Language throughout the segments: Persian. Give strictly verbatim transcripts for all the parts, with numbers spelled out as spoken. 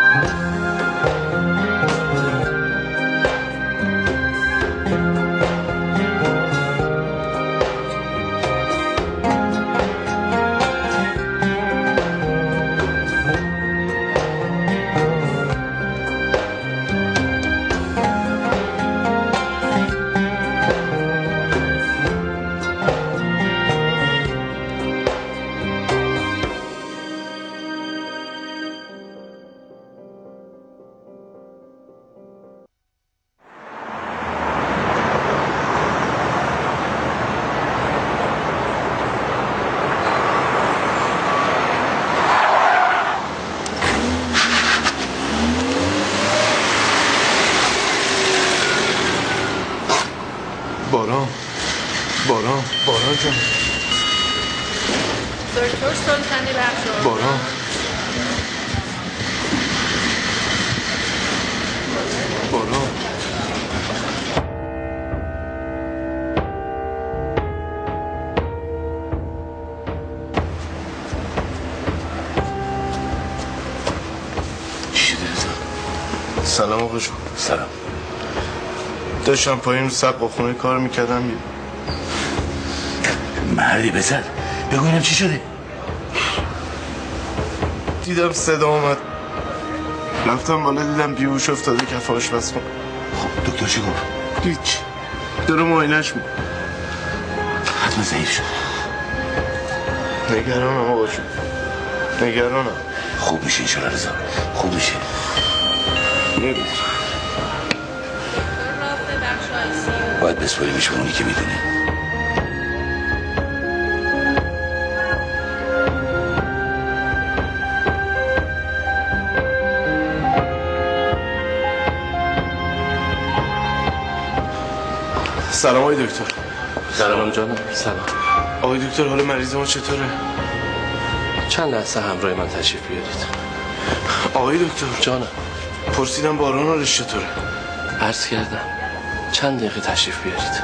باران باران باران جان دکتر سلطانی بخش باران باران چی دیدم؟ سلام آقا جون. سلام. داشتم پایین رو سقف خونه کار میکردم. مردی بزن بگو اینم چی شده؟ دیدم صدا اومد، رفتم بالا دیدم بیهوش افتاده کف آشپزخونه. خب دکتر چی گفت؟ هیچ، داره معاینه‌اش میکنه. حتما ضعیف شد. نگرانم آقا جون، نگرانم. خوب میشه انشالله رضا، خوب میشه. نمیدونم، باید بسپاریمش به اونی که میدونه. سلام آقای دکتر. سلام جانم. سلام آقای دکتر، حال مریض ما چطوره؟ چند لحظه همراه من تشریف بیارید. آقای دکتر جانم. پرسیدم باران حالش چطوره؟ عرض کردم چند دقیقه تشریف بیارید.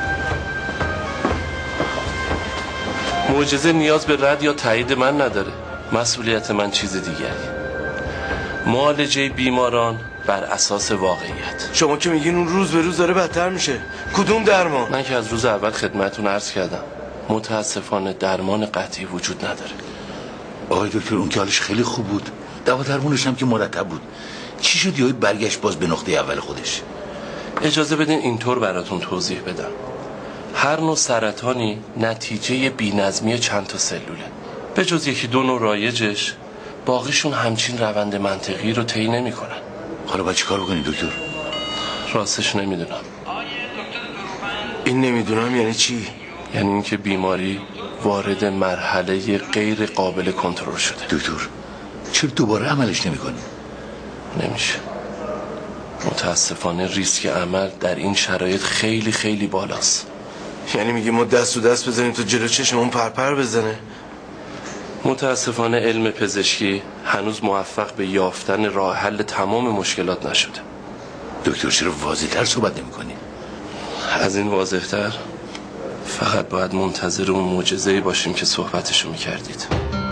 معجزه نیاز به رد یا تایید من نداره. مسئولیت من چیز دیگری. معالجه بیماران بر اساس واقعیت. شما که میگین اون روز به روز داره بدتر میشه، کدوم درمان؟ من که از روز اول خدمتتون عرض کردم متاسفانه درمان قطعی وجود نداره. آقای دکتر اون که حالش خیلی خوب بود، دوا درمونش هم که مرتب بود، چی شد یهو برگشت باز به نقطه اول خودش؟ اجازه بدین اینطور براتون توضیح بدم. هر نوع سرطانی نتیجه بی‌نظمی چند تا سلوله. به جز یکی دو نوع رایجش باقیشون همچین روند منطقی رو طی نمی‌کنن. حالا باید چیکار بکنی دکتر؟ راستش نمیدونم. این نمیدونم یعنی چی؟ یعنی اینکه بیماری وارد مرحله غیر قابل کنترل شده. دکتر چرا دوباره عملش نمی‌کنی؟ نمیشه. متاسفانه ریسک عمل در این شرایط خیلی خیلی بالاست. یعنی میگی ما دست و دست بزنیم تا جلو چشم اون پرپر بزنه؟ متاسفانه علم پزشکی هنوز موفق به یافتن راه حل تمام مشکلات نشده. دکتر چرا واضح‌تر صحبت نمی‌کنی؟ از این واضح‌تر فقط باید منتظر اون معجزه‌ای باشیم که صحبتشو می‌کردید.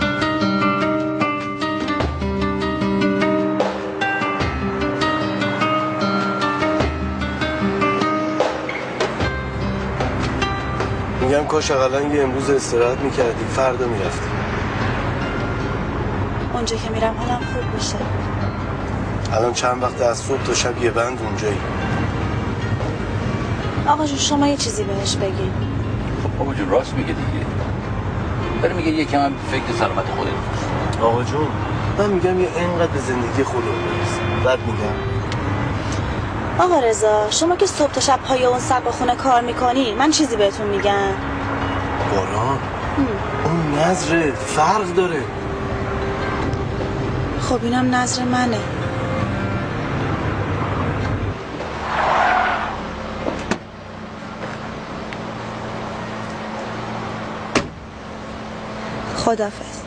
میگم کاش اقلا یه امروز استراحت میکردی، فردا میرفتی. اونجا که میرم حالم خوب میشه. الان چند وقت از صبح تا شب یه بند اونجایی. آقا جون شما یه چیزی بهش بگین. خب آقا جون راست میگه دیگه. داره میگه یکم هم فکر سلامت خودت باش. آقا جون من میگم یه اینقدر به زندگی خودمون برسیم. بعد میگم آقا رضا شما که صبح تا شب پای اون سقف خونه کار میکنی، من چیزی بهتون میگم. باران اون نظر فرق داره. خب اینم نظر منه. خداحافظ.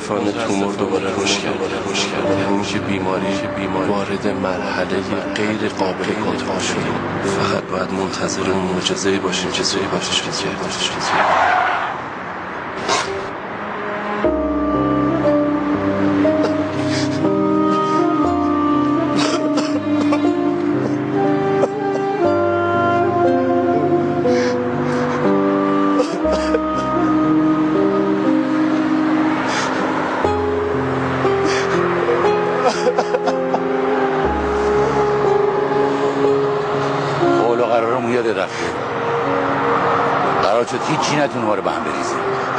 متاسفانه تومور دوباره رشد کرده رشد کرده یعنی اینکه بیماری بیماری وارد مرحله غیر قابل کنترل شده. فقط باید منتظر معجزه‌ای باشیم که سوی باشش کرد. هیچی نتونه ما رو به هم بریزه.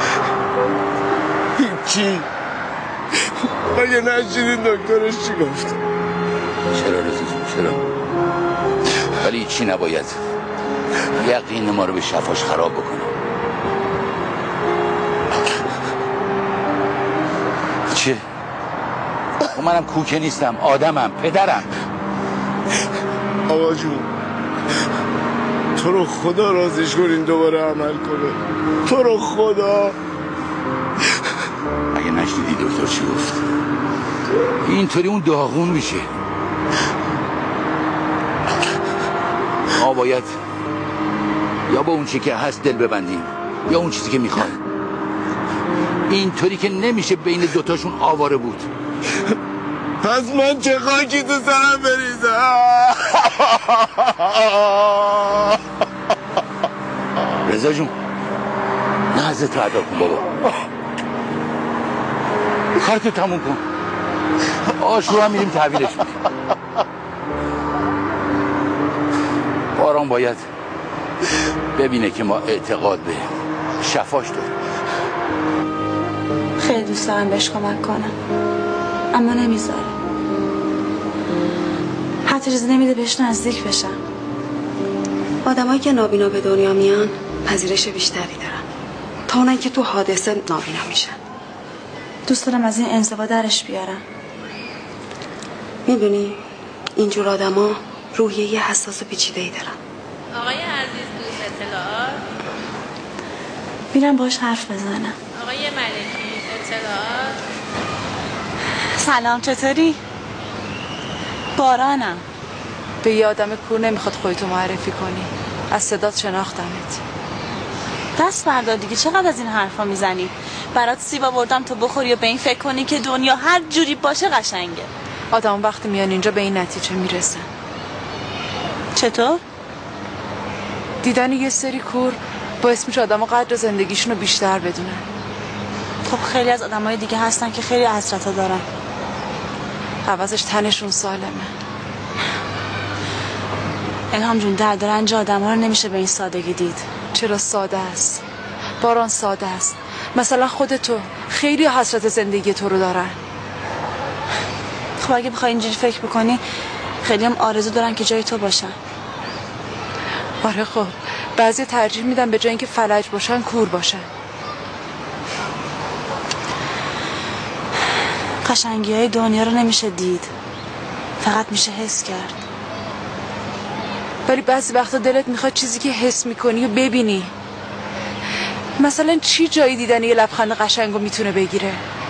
هیچی؟ مگه نشیدین دکترش چی گفت؟ چرا رزا جون چرا؟ ولی هیچی نباید یقین ما رو به شفاش خراب بکنه. چه؟ و منم کوکه نیستم، آدمم، پدرم. آقا جون تو رو خدا رازش کنین دوباره عمل کنه، تو رو خدا. اگه نشنیدی دکتر چی گفت؟ اینطوری اون داغون میشه. ما باید یا با اون چی که هست دل ببندیم یا اون چیزی که میخواد. اینطوری که نمیشه بین دوتاشون آواره بود. پس من چه خاکی تو سرم بریزم؟ رضا جون نازت رو ادا کن بابا، کارتو تموم کن. آشو هم میریم تحویلش میدیم. باران باید ببینه که ما اعتقاد به شفاش داریم. خیلی دوست دارم بهش کمک کنم اما نمیذاره. حتی اجازه نمیده بهش نزدیک بشم. آدمایی که نابینا به دنیا میان پذیرش بیشتری دارن تا اونایی که تو حادثه نابینا میشن. دوست دارم از این انزوا درش بیارم. میدونی اینجور آدما روحیه حساس و پیچیده‌ای دارن. آقای عزیز دوست اطلاعات. میرم باهاش حرف بزنم. آقای ملکی اطلاعات. سلام، چطوری؟ بارانم. به یه آدم کور نمیخواد خودتو معرفی کنی. از صدات شناختمت. دست بردار دیگه، چقدر از این حرفا میزنی؟ برات سیب آوردم تو بخوری و به این فکر کنی که دنیا هر جوری باشه قشنگه. آدم وقتی میان اینجا به این نتیجه میرسن. چطور؟ دیدن یه سری کور باعث میشه آدم‌ها قدر زندگیشون رو بیشتر بدونن. خب خیلی از آدمای دیگه هستن که خیلی حسرتا دارن. عوضش تنشون سالمه. الهام جون، درد و رنج آدم‌ها رو نمیشه به این سادگی دید. چرا ساده است؟ باران ساده است. مثلا خودتو خیلی حسرت زندگی تو رو دارن. خب اگه بخوای اینجوری فکر بکنی خیلی هم آرزو دارن که جای تو باشن. آره خب بعضی ترجیح میدن به جای اینکه فلج باشن کور باشن. قشنگی های دنیا رو نمیشه دید، فقط میشه حس کرد. ولی بعضی وقتا دلت میخواد چیزی که حس میکنی و ببینی. مثلا چی جایی دیدن یه لبخند قشنگو میتونه بگیره؟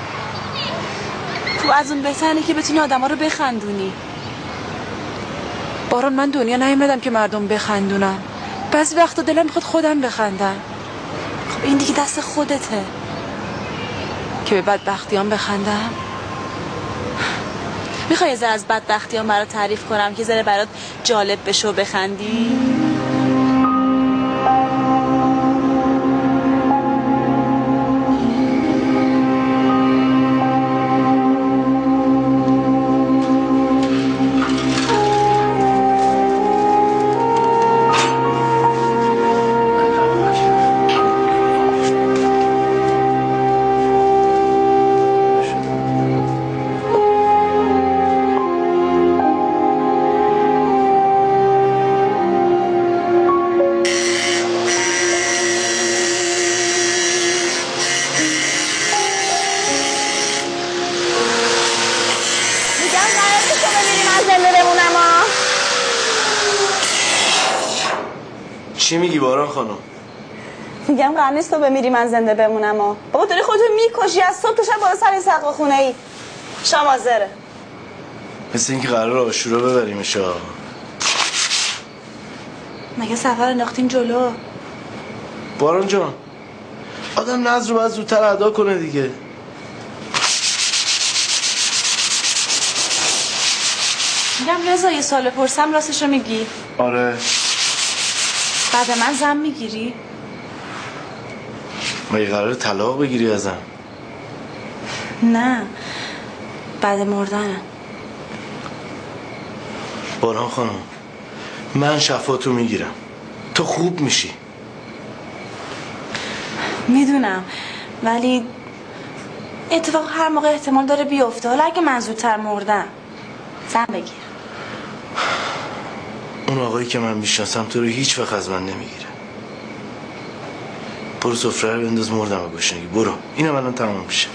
خب از اون بهتره که بتونی آدم ها رو بخندونی. باران من دنیا نیومدم که مردم بخندونم. بعضی وقتا دلم میخواد خودم بخندم. خب این دیگه دست خودته. که به بدبختیام بخندم؟ میخوای یه ذره از بدبختیام برات تعریف کنم که ذره برات جالب بشه و بخندی؟ چی میگی باران خانم؟ میگم قرار نیست تو بمیری من زنده بمونم ها. بابا داری خودتو میکشی از صبح تا شب بالا سر سقا خونه ای. شامازره مثل اینکه قرار عاشورا ببریمش ها. مگه سفر انداختین جلو؟ باران جان آدم نذر رو باید زودتر ادا کنه دیگه. میگم رضا یه سال پرسم راستشو میگی؟ آره. بعد من زن میگیری؟ مگه قراره طلاق بگیری ازم؟ نه بعد مردنم. باران خانم من شفاتو میگیرم تو خوب میشی. میدونم ولی اتفاق هر موقع احتمال داره بیفته. حالا اگه من زودتر مردم زن بگیر. اون آقایی که من میشناسم تو رو هیچ وقت از من نمیگیره. برو سفره رو بنداز مردم رو گشنگی. برو اینم الان تمام میشه.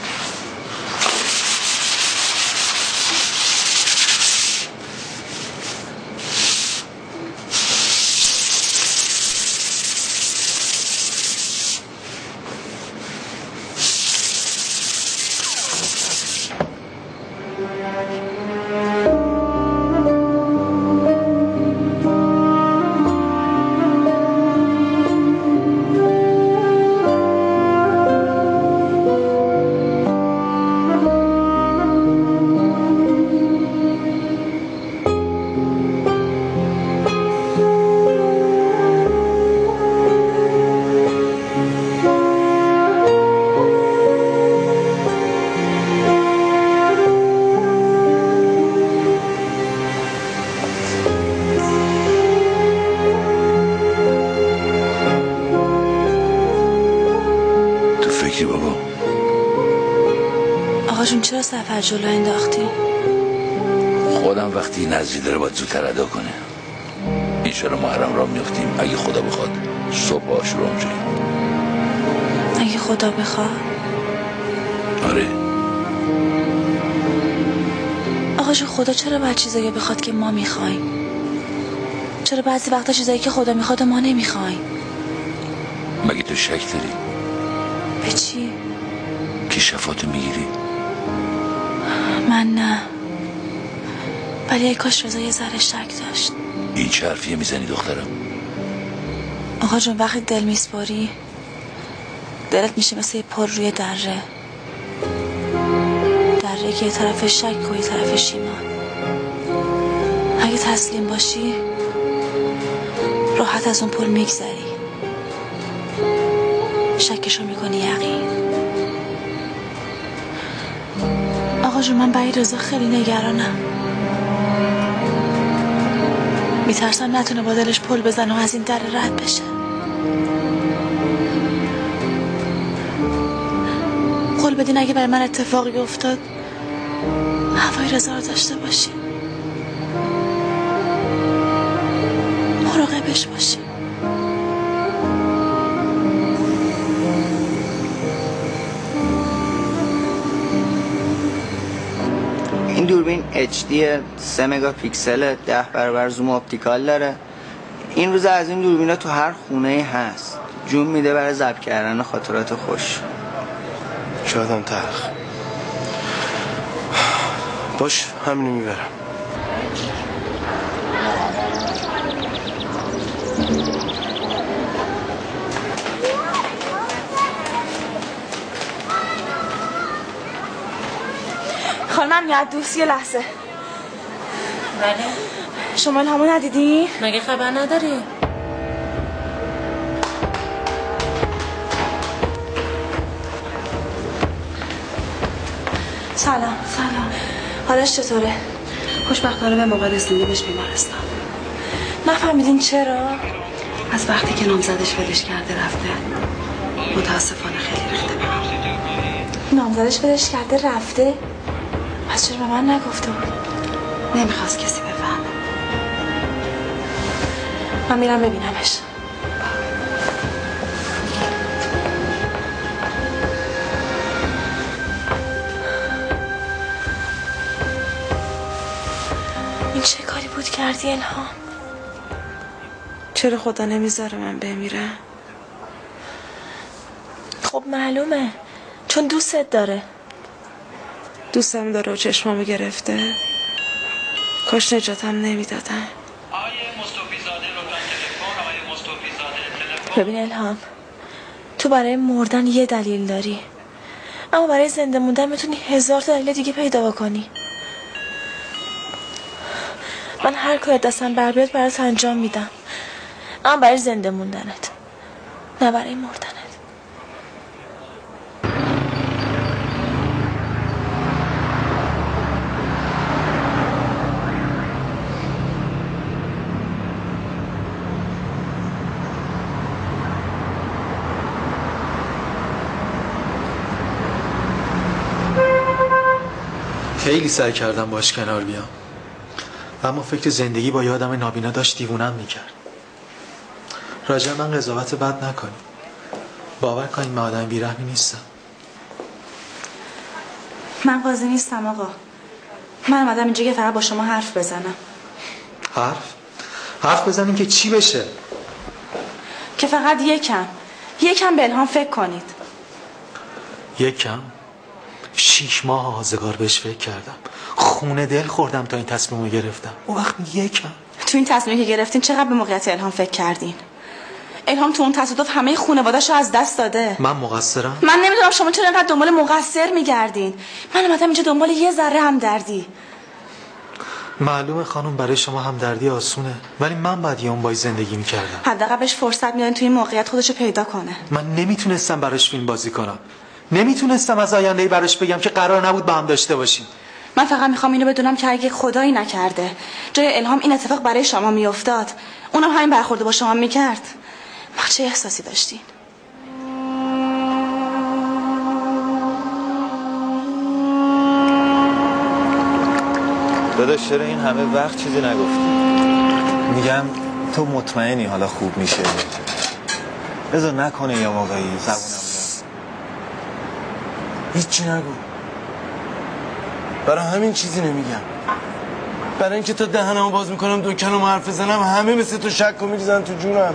چرا سفر جلو انداختی؟ خودم وقتی نظری داره باید زودتر ادا کنه. اینشالا محرم را میفتیم اگه خدا بخواد صبح عاشورا اونجایی. اگه خدا بخواد؟ آره. آقا جو خدا چرا باید چیزایی بخواد که ما میخوایم؟ چرا بعضی وقتا چیزایی که خدا میخواد ما نمیخوایم؟ مگه تو شک داری؟ به چی؟ که شفاتو میگیری؟ من نه ولی ای کاش رضا یه ذره شک داشت. این چه حرفیه میزنی دخترم؟ آقا جون وقتی دل میسپاری دلت میشه مثل یه پر روی دره دره که یه طرف شک و یه طرف ایمان. اگه تسلیم باشی راحت از اون پل میگذری. شکشو میکنی یقین. آقا جون من برای رضا خیلی نگرانم. میترسم نتونه با دلش پل بزنه و از این در رد بشه. قول بدین اگه برای من اتفاقی افتاد هوای رضا رو داشته باشی، مراقبش باشی. این دوربین اچ دی سه مگاپیکسل ده برابر زوم اپتیکال داره. این روز از این دوربینا تو هر خونه هست. جون میده برای ضبط کردن خاطرات خوش. شادم تلخ باش همینو میبرم. خانمم یاد دوست یه لحظه. بله شما الهامو ندیدی؟ مگه خبر نداری؟ سلام. سلام. حالش چطوره؟ خوشبختانه به موقع رسوندیمش بیمارستان. نفهمیدین چرا؟ از وقتی که نامزدش ولش کرده رفته متاسفانه خیلی ریخته به هم. نامزدش ولش کرده رفته؟ پس چرا به من نگفته بود؟ نمیخواست کسی بفهمه. من میرم ببینمش. این چه کاری بود کردی الهام؟ چرا خدا نمیذاره من بمیرم؟ خب معلومه، چون دوستت داره. دوستم داره و چشمامو گرفته. کاش نجاتم نمیدادن. ببین الهام، تو برای مردن یه دلیل داری، اما برای زنده موندن میتونی هزار تا دلیل دیگه پیدا بکنی. من هر کاری دستم بر بیاد برات انجام میدم، اما برای زنده موندنت، نه برای مردنت. خیلی سعی کردم باش کنار بیام، اما فکر زندگی با یادم نابینا داشت دیوونم میکرد. راجع من قضاوت بد نکنی، باور کنید من آدم بیرحمی نیستم. من قاضی نیستم آقا، من اومدم اینجا که فقط با شما حرف بزنم. حرف؟ حرف بزنیم که چی بشه؟ که فقط یکم یکم به الهام فکر کنید. یکم؟ شیش ماه آزگار بهش فکر کردم، خونه دل خوردم تا این تصمیمو گرفتم. اون وقت یکم تو این تصمیمی که گرفتین چقدر به موقعیت الهام فکر کردین؟ الهام تو اون تصادف همه خانواده‌شو از دست داده. من مقصرم؟ من نمیدونم شما چرا اینقدر دنبال مقصر میگردین. من اومدم اینجا دنبال یه ذره همدردی. معلومه خانم برای شما همدردی آسونه، ولی من بعد یه اون باید زندگی میکردم. حداقل بهش فرصت میدادین توی این موقعیت خودشو پیدا کنه. من نمیتونستم براش فیلم بازی کنم، نمیتونستم از آینده‌ای براش بگم که قرار نبود با هم داشته باشیم. من فقط میخوام اینو بدونم که اگه خدایی نکرده جای الهام این اتفاق برای شما میافتاد، اونم همین برخورد با شما میکرد، ما چه احساسی داشتین؟ داداش چرا این همه وقت چیزی نگفتی؟ میگم تو مطمئنی حالا خوب میشه؟ بذار نکنه یا موقعی زبونم هیچی نگو، برای همین چیزی نمیگم، برای اینکه تا دهنمو باز میکنم دکانمو حرف بزنم همه مثل تو شک و میریزن تو جونم.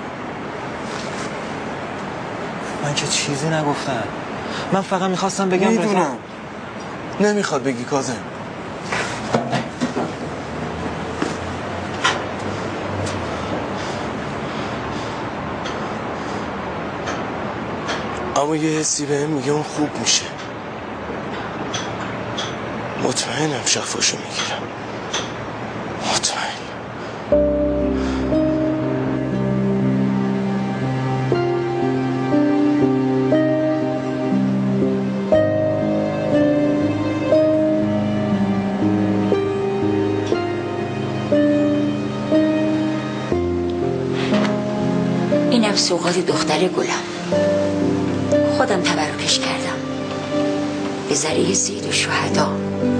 من که چیزی نگفتم، من فقط میخواستم بگم. میدونم نمیخواد بگی کاظم، اما یه حسی بهم میگه اون خوب میشه. مطمئنم شفاشو میگیرم، مطمئن. اینم سوغات دختر گلم، خودم تبرکش کردم به ذریعه سید و شهدا.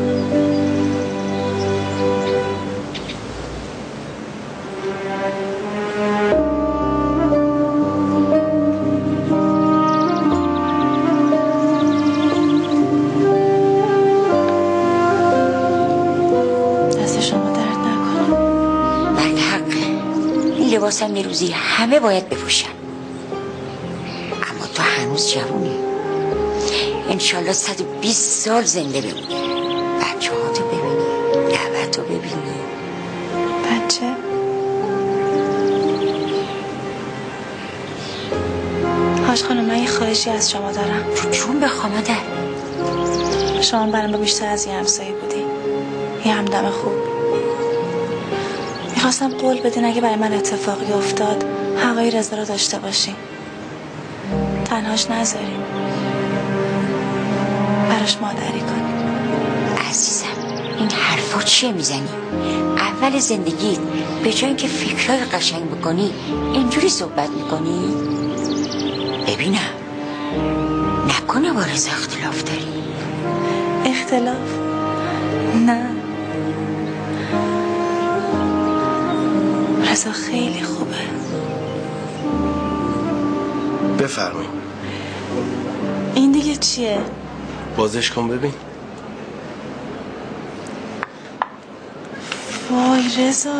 دست شما درد نکنه. مرد حقه، این لباسم یه روزی همه باید بپوشن، اما تو هنوز جوونی، انشالله صد و بیست سال زنده بمونی، بچه ها تو ببینی، نوه تو ببینی. بچه؟ حاج خانم من یه خواهشی از شما دارم. تو جون بخوا مادر. شما برام بیشتر از یه همسایه بودی، یه همدم خوب. میخواستم قول بدین اگه برای من اتفاقی افتاد هوای رضا رو داشته باشین، تنهاش نذارین، براش مادری کنی. عزیزم این حرفا چیه میزنی؟ اول زندگیت به جای اینکه فکرهای قشنگ بکنی اینجوری صحبت میکنی؟ ببینم نکنه با رضا اختلاف داری؟ اختلاف؟ نه، رضا خیلی خوبه. بفرمایید. این دیگه چیه؟ بازش کن ببین. وای رضا،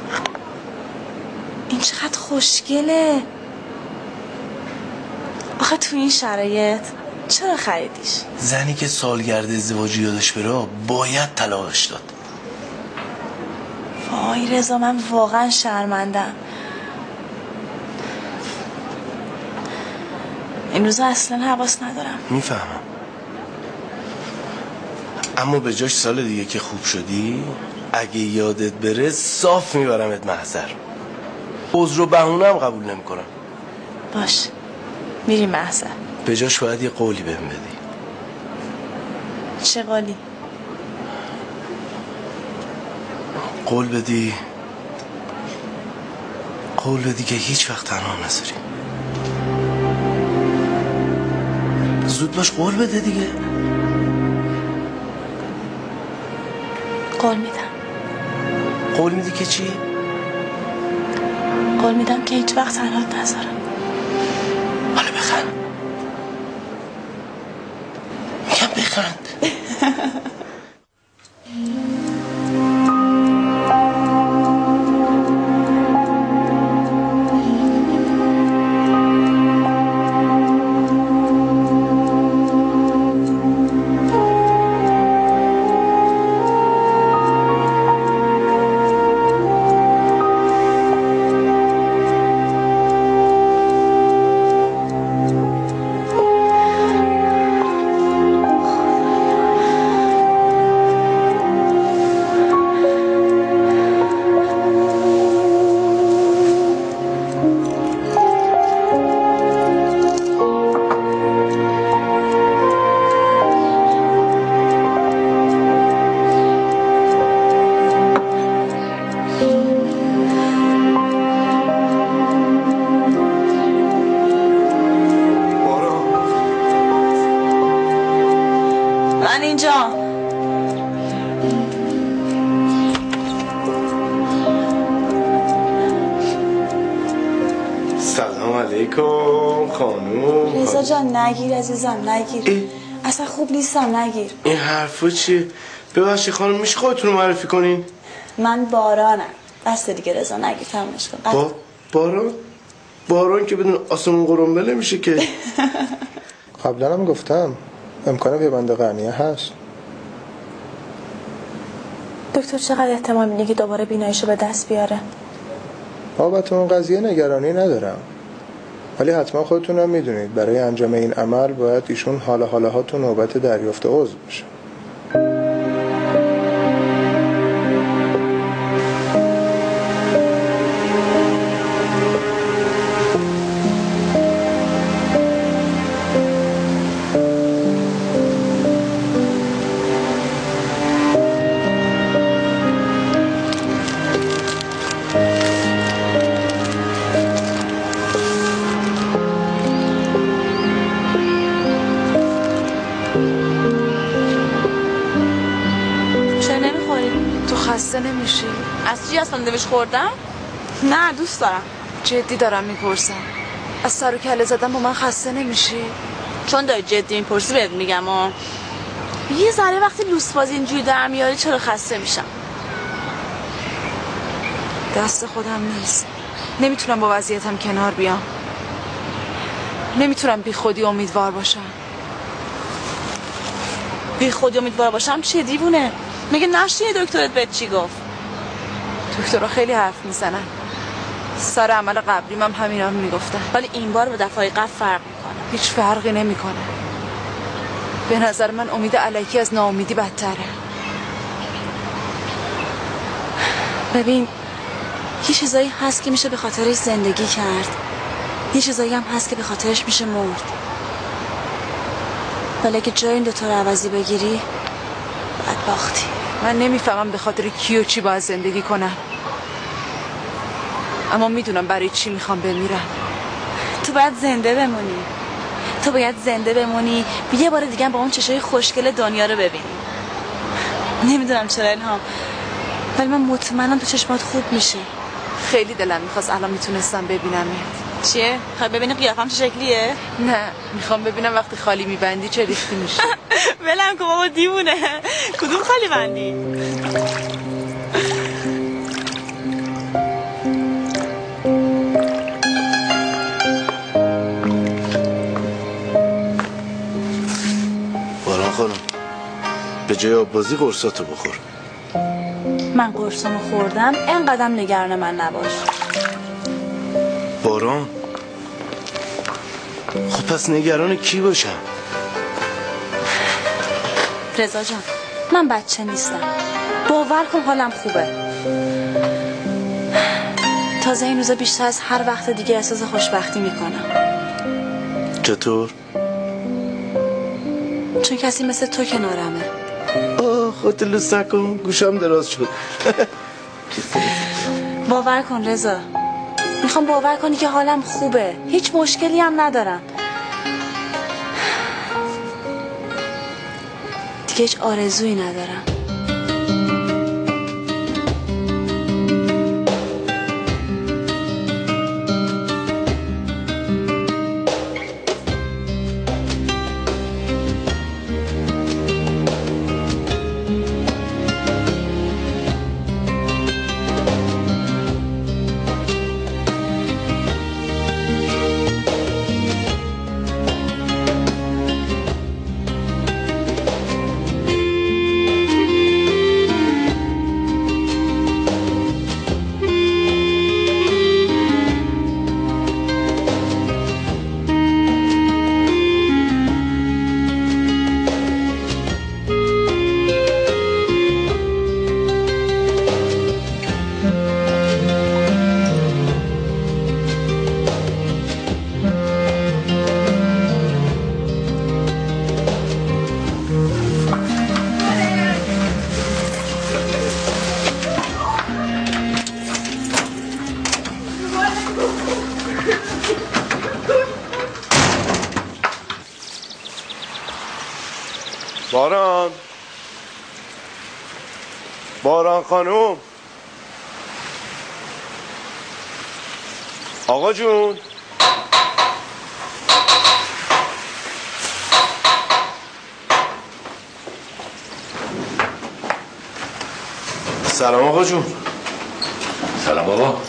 این چقدر خوشگله. آخه آخه تو این شرایط چرا خریدیش؟ زنی که سالگرد ازدواجی یادش بره باید طلاقش داد. وای رضا، من واقعا شرمندم. این روزا اصلا حواس ندارم. میفهمم، اما به جاش سال دیگه که خوب شدی اگه یادت بره صاف میبرمت محضر. عذر و بهونه هم قبول نمیکنم. باش، میری محضر. به جاش باید یه قولی بهم بدی. چه قولی؟ قول بدی قول بدی که هیچ وقت تنها نذاری. زود باش، قول بده دیگه. قول میدم. قول میدی که چی؟ قول میدم که هیچ وقت تنها نذارم. حالا بخند. میگم بخند. رضا جان نگیر عزیزم، نگیر. اه؟ اصلا خوب نیستم، نگیر. این حرفا چیه؟ ببخشید خانم، میشه خودتون رو معرفی کنین؟ من بارانم. دست دیگه رضا، نگیر، تمومش کن. با... باران؟ باران که بدون آسمون قرنبله میشه که. قبلا هم گفتم امکان پیوند قرنیه هست. دکتر چقدر احتمال میده که دوباره بیناییشو به دست بیاره؟ بابت اون قضیه نگرانی ندارم، ولی حتما خودتون هم میدونید برای انجام این عمل باید ایشون حالا حالا ها تو نوبت دریافت عضو بشه. نمیشی؟ از چی؟ از ساندویچ خوردم؟ نه دوست دارم. جدی دارم میپرسم، از سر و کله زدن با من خسته نمیشی؟ چون داری جدی میپرسی بهت میگم ها. یه ذره وقتی لوس بازی اینجوری در میاری چرا خسته میشم؟ دست خودم نیست، نمیتونم با وضعیتم کنار بیام، نمیتونم بی خودی امیدوار باشم. بی خودی امیدوار باشم چیه دیوونه؟ میگه نشینی دکترت بهت چی گفت؟ دکترها خیلی حرف میزنن، سر عمل قبلی من همینا رو میگفتن، ولی این بار به دفعه قبل فرق میکنه. هیچ فرقی نمیکنه. به نظر من امید الکی از ناامیدی بدتره. ببین یه چیزایی هست که میشه به خاطرش زندگی کرد، یه چیزایی هم هست که به خاطرش میشه مرد، ولی اگه جای این دوتا رو عوضی بگیری بدبختی. من نمیفهمم به خاطر کی و چی باید زندگی کنم، اما میدونم برای چی میخوام بمیرم. تو باید زنده بمونی، تو باید زنده بمونی یه بار دیگه با اون چشای خوشگل دنیا رو ببینی. نمیدونم چرا الهام، ولی من مطمئنم تو چشمات خوب میشه. خیلی دلم میخواست الان میتونستم ببینم. چیه؟ خواهی ببینی قیافم چه شکلیه؟ نه، میخوام ببینم وقتی خالی میبندی چه ریختی میشه. ولم کن بابا دیوونه. کدوم خالی بندی؟ به جای آب بازی قرصاتو بخور. من قرصامو خوردم، اینقدرم نگران من نباش. باران خب پس نگران کی باشم؟ رضا جان من بچه نیستم، باور کن حالم خوبه. تازه این روزا بیشتر از هر وقت دیگه احساس خوشبختی میکنم. چطور؟ چون کسی مثل تو کنارمه. آه خودت لوس نکن، گوشم دراز شد. باور کن رضا، میخوام باور کنی که حالم خوبه، هیچ مشکلی هم ندارم. دیگه هیچ آرزویی ندارم. باران باران خانوم، آقا جون، سلام آقا جون. سلام بابا.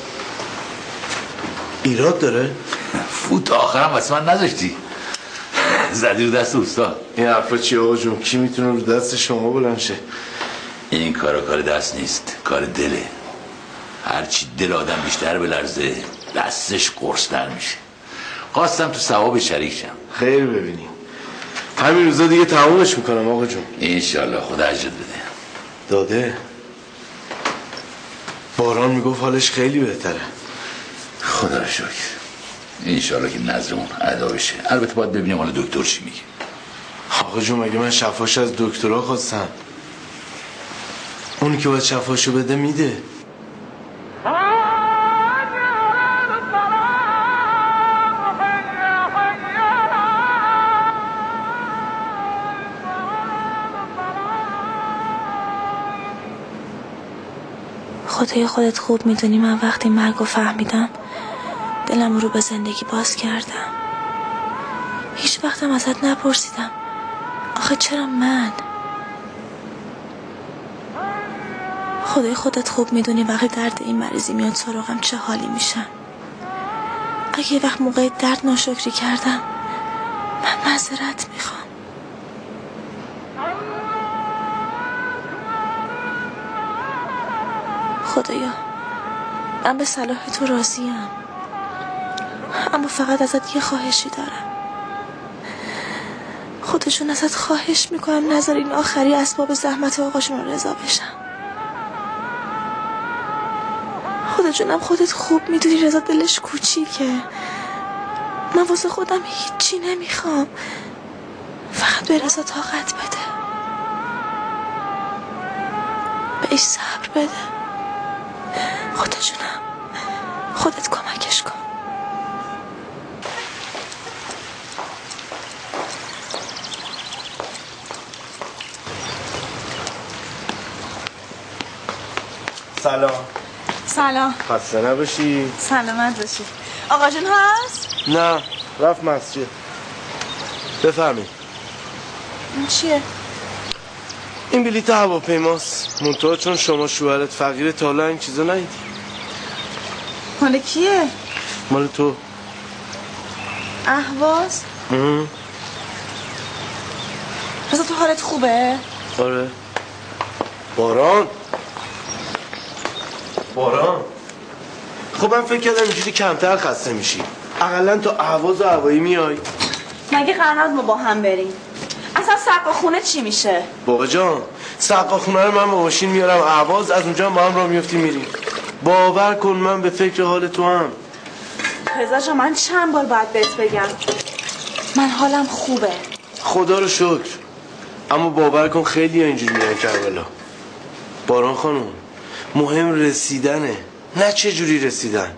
ایراد داره؟ فوت آخرم واسه من نذاشتی، زدی رو دست اوستا. این حرفا چیه آقا جون؟ کی میتونه رو دست شما بلند شه؟ این کارا کار دست نیست، کار دله. هرچی دل آدم بیشتر بلرزه دستش قرص‌تر میشه. خواستم تو ثواب شریک شم. خیر ببینیم. همین روزا دیگه تمومش میکنم آقا جون. انشالله خدا اجرت بده. داده باران میگفت حالش خیلی بهتره. خدا رو شکر. انشالله که نظرمون ادا بشه. البته باید ببینیم حالا دکتر چی میگه. آقا جون مگه من شفاش از دکترها خواستم؟ اونی که باید شفاشو بده میده. خدای خودت خوب میدونی من وقتی مرگو فهمیدم دلم رو به زندگی باز کردم. هیچ وقتم ازت نپرسیدم آخه چرا من؟ خدای خودت خوب میدونی وقتی درد این مریضی میاد سراغم چه حالی میشم. اگه یه وقت موقع درد ناشکری کردم من معذرت میخوام. خدایا من به صلاح تو راضیم، اما فقط ازت یه خواهشی دارم. خدا جون ازت خواهش میکنم نذار این آخری اسباب زحمت آقاشون رو رضا بشم. خدا جونم خودت خوب میدونی رضا دلش کوچیکه. من واسه خودم هیچی نمیخوام، فقط به رضا طاقت بده، بهش صبر بده. خدا جونم خودت کمکش کن. سلام. سلام. خسته نباشی. سلامت باشی. آقا جون هست؟ نه رفت مسجد. بفهمید این چیه؟ این بلیط هواپیماست. منتها چون شما شوهرت فقیره تا حالا این چیزا ندیدی. مال کیه؟ مال تو. اهواز؟ رضا تو حالت خوبه؟ آره. باران باران خب من فکر کردم اینجوری کمتر خسته میشی، اقلا تا اهواز و هوایی میای. مگه قرار ما با هم بریم؟ اصلا سقا خونه چی میشه؟ بابا جان سقا خونه رو من با ماشین میارم اهواز، از اونجا با هم راه میافتیم میریم. باور کن من به فکر حال تو هم. رضا جان من چند بار باید بهت بگم من حالم خوبه. خدا رو شکر، اما باور کن خیلی ها اینجوری میرن کربلا. باران خانم مهم رسیدنه، نه چه جوری رسیدن.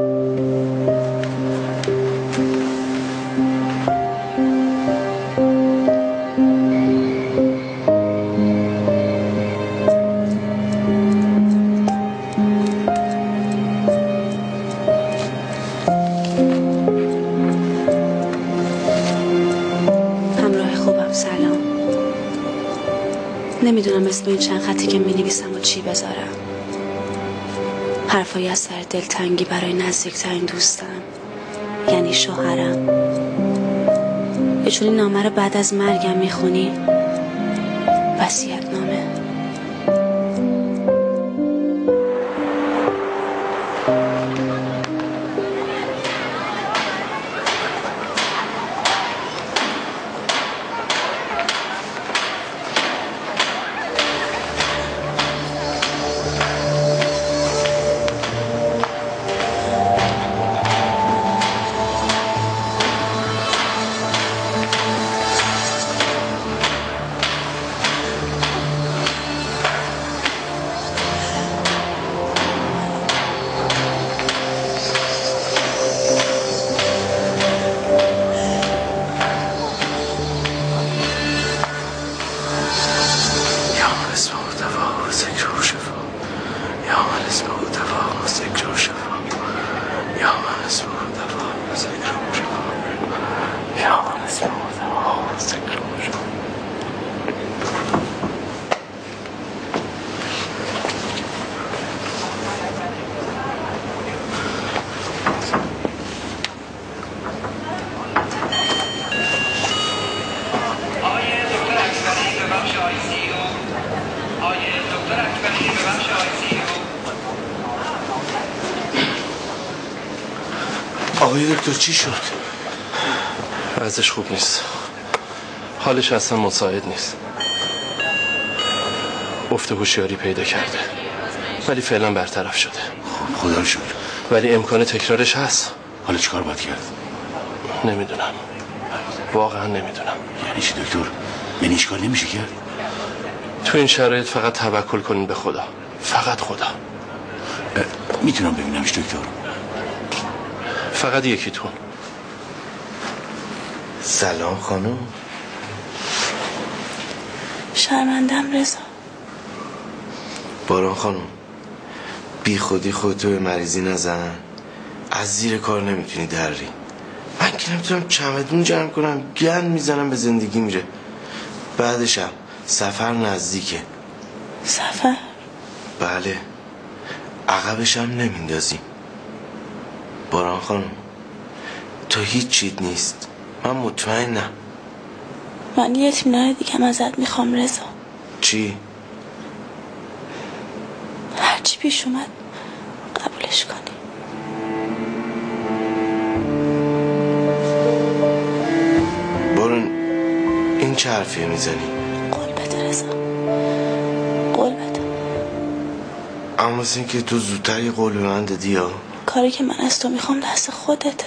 نمیدونم اسم این چند خطی که مینویسم و چی بذارم. حرفایی از سر دلتنگی برای نزدیکترین دوستم، یعنی شوهرم. یه جوری نامه رو بعد از مرگم میخونی؟ وصیت نامه. آقای دکتر چی شد؟ وضعش خوب نیست، حالش اصلا مساعد نیست. افت هوشیاری پیدا کرده ولی فعلا برطرف شده. خب خدا رو شکر. ولی امکان تکرارش هست. حالا چیکار باید کرد؟ نمیدونم، واقعا نمیدونم. یعنی چی دکتر؟ من اشکال نمیشه کرد؟ تو این شرایط فقط توکل کنین به خدا، فقط خدا. میتونم ببینمش دکتر؟ فقط یکیتون. سلام خانم. شرمندم رضا. باران خانم بی خودی خودتو به مریضی نزن، از زیر کار نمیتونی دری. من که نمیتونم چمدون جمع کنم، گند میزنم به زندگی میره. بعدشم سفر نزدیکه. سفر؟ بله، عقبشم نمیندازیم. باران خانم تو هیچ چیت نیست، من مطمئنم. من یه اطمینان دیگه ازت میخوام رضا. چی؟ هرچی پیش اومد قبولش کنی. باران این چه حرفیه میزنی؟ قول بده رضا، قول بده. اما مثل این که تو زودتر یه قول به من دادی ها. کاری که من از تو میخوام دست خودته،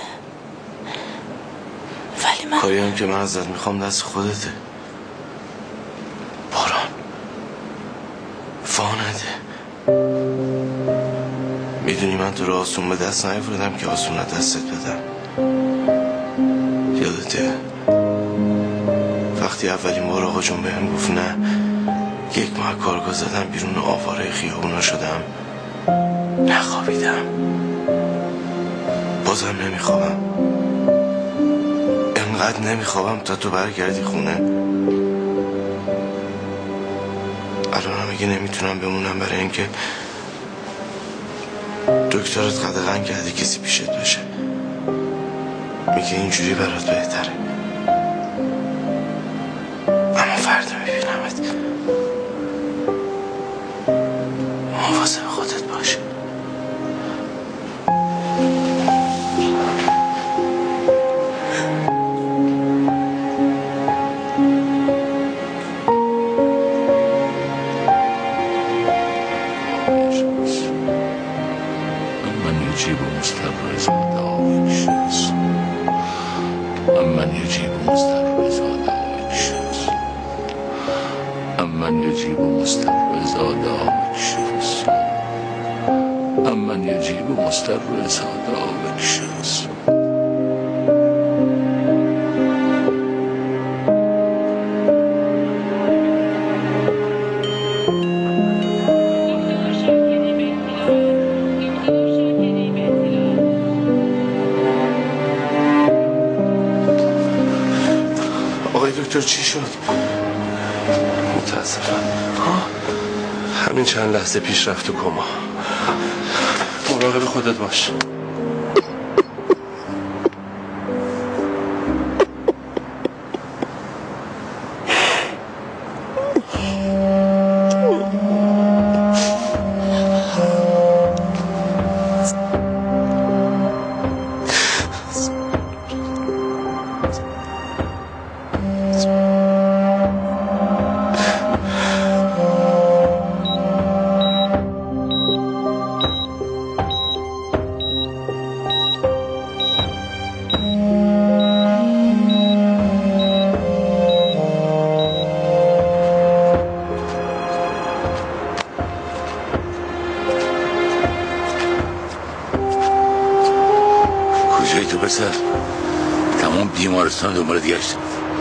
ولی من کاری هم که من ازت میخوام دست خودته. باران فانده. میدونی من تو رو آسون به دست نیاوردم که آسون دستت بدم. یادته وقتی اولین بار آقا جون بهم گفت نه، یک ماه کارگاه زدم بیرون آواره خیابونا شدم، نخوابیدم، بازم نمیخوابم، انقدر نمیخوابم تا تو برگردی خونه. الان میگه نمیتونم بمونم برای اینکه دکترت قدغن کرده کسی پیشت باشه. میگه اینجوری برات بهتره، اما فردا میبینمت. امن یجیب مستر ازا دعا بکشف امن یجیب مستر ازا دعا بکشف. دکتر چی شد؟ متاسفم همین چند لحظه پیش رفت تو کما. مراقب خودت باش. تمام بیمارستان دنبالت گشتم.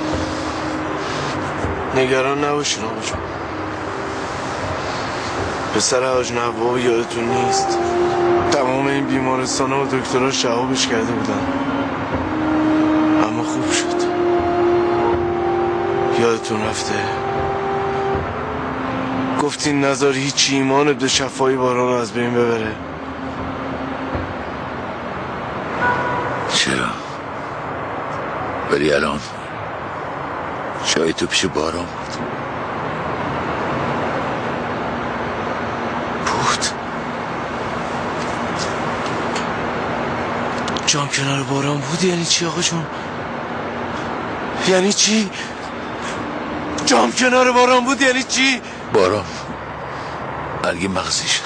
نگران نباشین آقا جون. پسر حاج نواب یادتون نیست؟ تمام این بیمارستان ها و دکترها شهابش کرده بودن، اما خوب شد. یادتون رفته گفتین نذار هیچ ایمانت به شفای باران از بین ببره. چرا؟ ولی الان جای تو پیش باران بود. بود؟ جام کنار باران بود یعنی چی آقا جون؟ یعنی چی؟ جام کنار باران بود یعنی چی؟ باران الگی مغزی شد.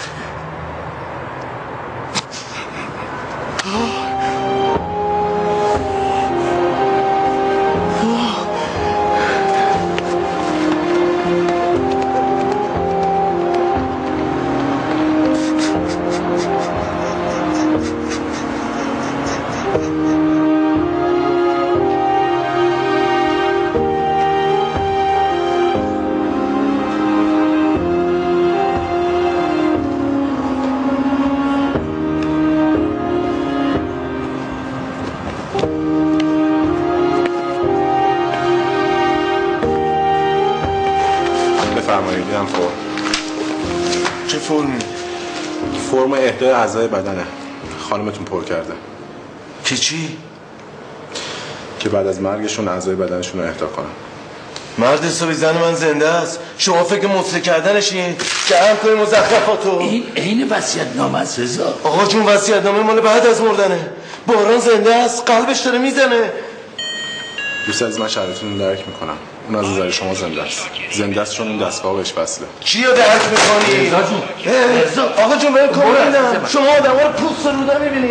چه فرمی؟ فرم اهدای اعضای بدنه، خانمتون پر کرده. که چی؟ که بعد از مرگشون اعضای بدنشون رو اهدا کنن. مرد حسابی زن من زنده است. شما فکر مفت کردنشین که هم کنی مزخرفاتو. این عین وصیت‌نامه است رضا. آقا جون وصیت‌نامه مال بعد از مردنه. باران زنده است، قلبش داره میزنه. دوست از من شرایطتون درک میکنم. اون از نظر شما زنده است. زنده است چون این دستگاه بهش وصله. چی رو درک میکنی؟ رضا جون. رضا آقا جون بریم کار ببینم. شما آدم‌ها رو پوست روده میبینی.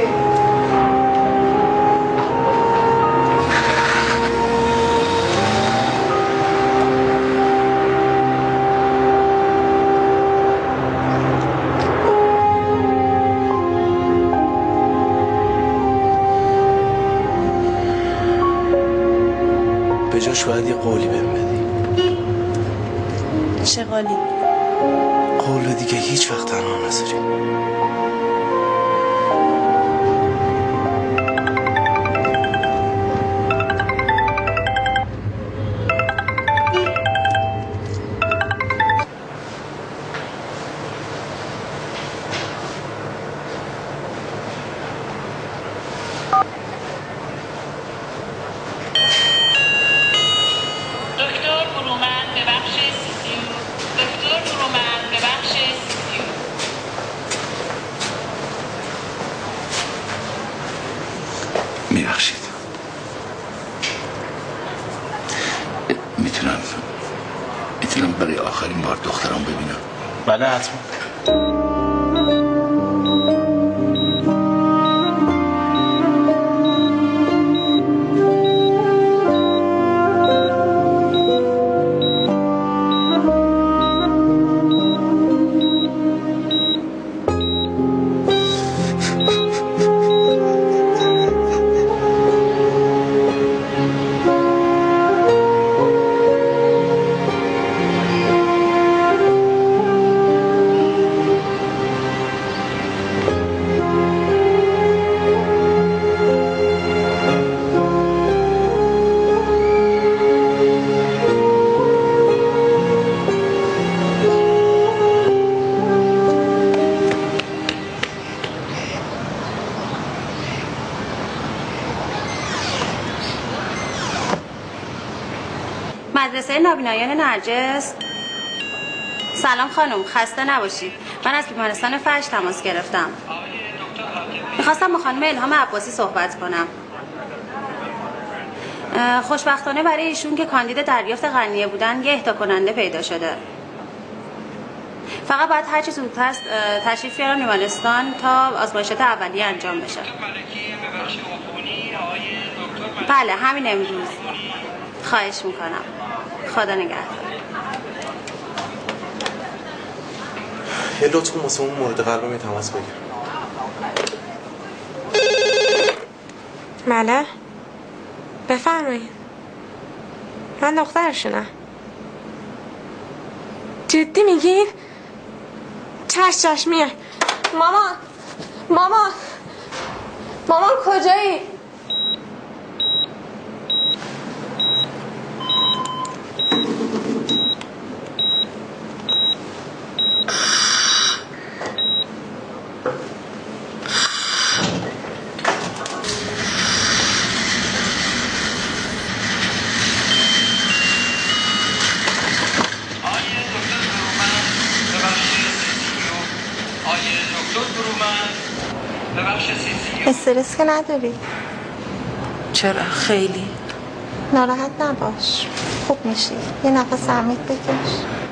به جاش باید یه قولی بهم بدی. چه قولی؟ قول دیگه هیچ وقت تنها نذاری. میبخشید. میتونم میتونم برای آخرین بار دخترم ببینم؟ بله حتما. نابینایان نرجس. سلام خانم، خسته نباشید. من از بیمارستان فرش تماس گرفتم. میخواستم با خانم الهام عباسی صحبت کنم. خوشبختانه برای ایشون که کاندید دریافت قرنیه بودن یه اهدا کننده پیدا شده. فقط باید هرچی زودتر تشریف بیارن بیمارستان تا آزمایشات اولیه انجام بشه. بله همین امروز. خواهش میکنم. خدا نگهدار. یه لطف کن واسه اون مورد قلبم یه تماس بگیر. بله بفرمایید. من دخترشونم. جدی میگین؟ چش چش میه. مامان مامان مامان کجایی؟ استرس که نداری؟ چرا؟ خیلی ناراحت نباش، خوب میشی. یه نفس عمیق بکش.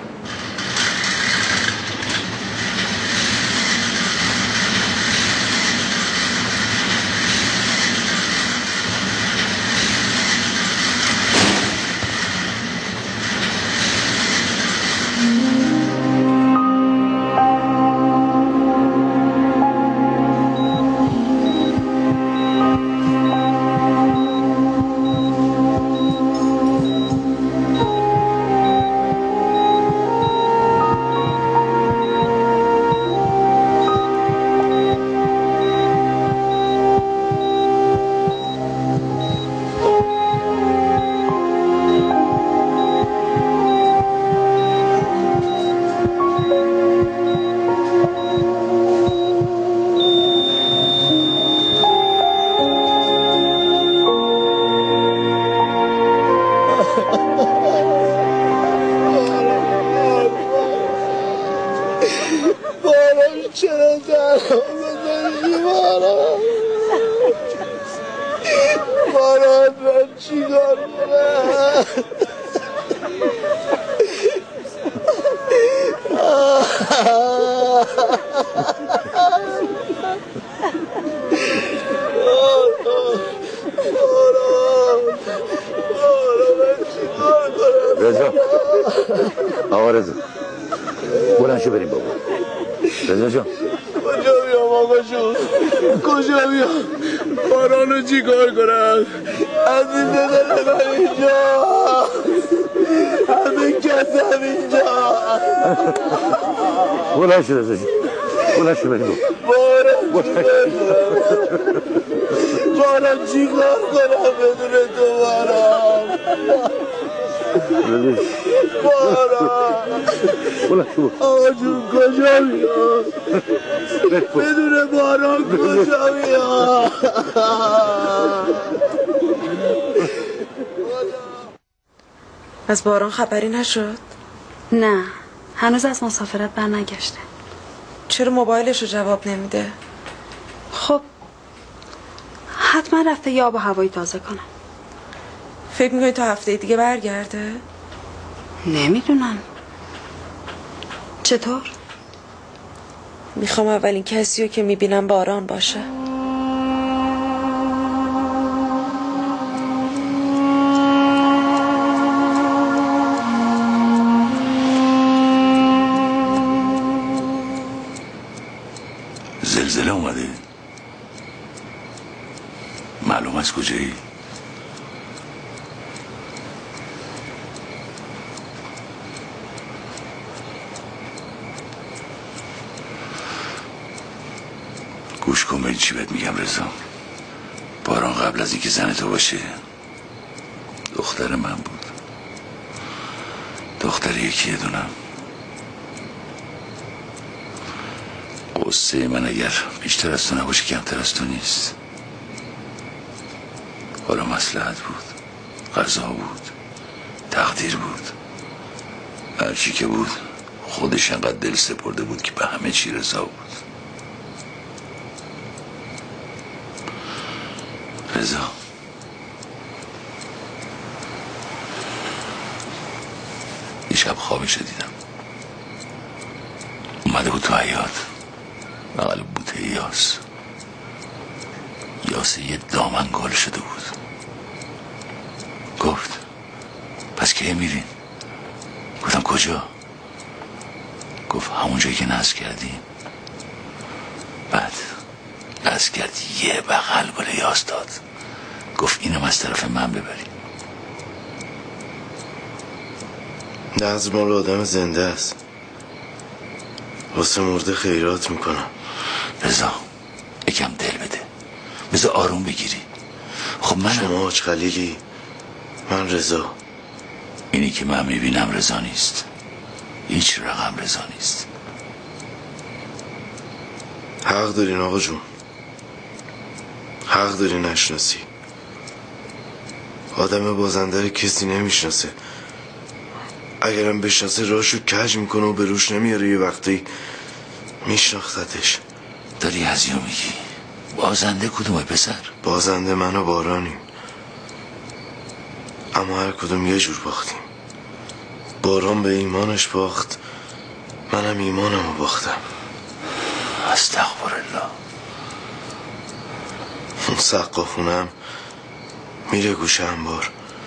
رضا آقا رضا بلند شو بریم بابا. رضا جان کجا بیام آقا جون؟ کجا بیام؟ بارانو چی کار کنم؟ عزیز دل من اینجا، همه کسم اینجا. بلند شو رضا جان، بلند شو بریم بابا. باران چی کار کنم بدون تو باران؟ باران آقا جون کجا بیام؟ بدون باران کجا بیام؟ از باران خبری نشد؟ نه هنوز از مسافرت برنگشته. چرا موبایلش رو جواب نمیده؟ خب حتما رفته یا آب و هوایی تازه کنم. فکر میکنی تا هفته دیگه برگرده؟ نمیدونم. چطور؟ میخوام اولین کسی رو که میبینم باران باشه. زلزله اومده؟ معلوم از کجایی؟ گوش کن به چی بهت میگم رضا. باران قبل از اینکه زن تو باشه دختر من بود. دختر یکیه دونم. قصه من اگر بیشتر از تو نباشه کمتر از تو نیست. حالا مصلحت بود، قضا بود، تقدیر بود. هرچی که بود خودش انقدر دل سپرده بود که به همه چی رضا بود. رضا یه شب خوابش دیدم اومده بود تو حیاط بغل بوته یاس. یاس یه دامن گل شده بود. گفت پس کی میرین؟ گفتم کجا؟ گفت همون جایی که نصب کردیم. بعد نصب کرد یه بغل گل یاس داد. گفت اینم از طرف من ببریم. نظم مال آدم زنده است. واسه مرده خیرات میکنم. رضا یکم دل بده، بذار آروم بگیری. خب من شما حاج خلیلی، من رضا. اینی که من میبینم رضا نیست، هیچ رقم رضا نیست. حق دارین آقا جون، حق داری نشناسی. آدم بازنده رو کسی نمیشناسه. اگرم بشناسه راشو کج میکنه و به روش نمیاره. یه وقتی میشناختتش. داری هزیو میگی؟ بازنده کدومه پسر؟ بازنده من و بارانیم، اما هر کدوم یه جور باختیم. باران به ایمانش باخت، منم ایمانم رو باختم. استغفرالله. اون سقافونم میره گوشه انبار.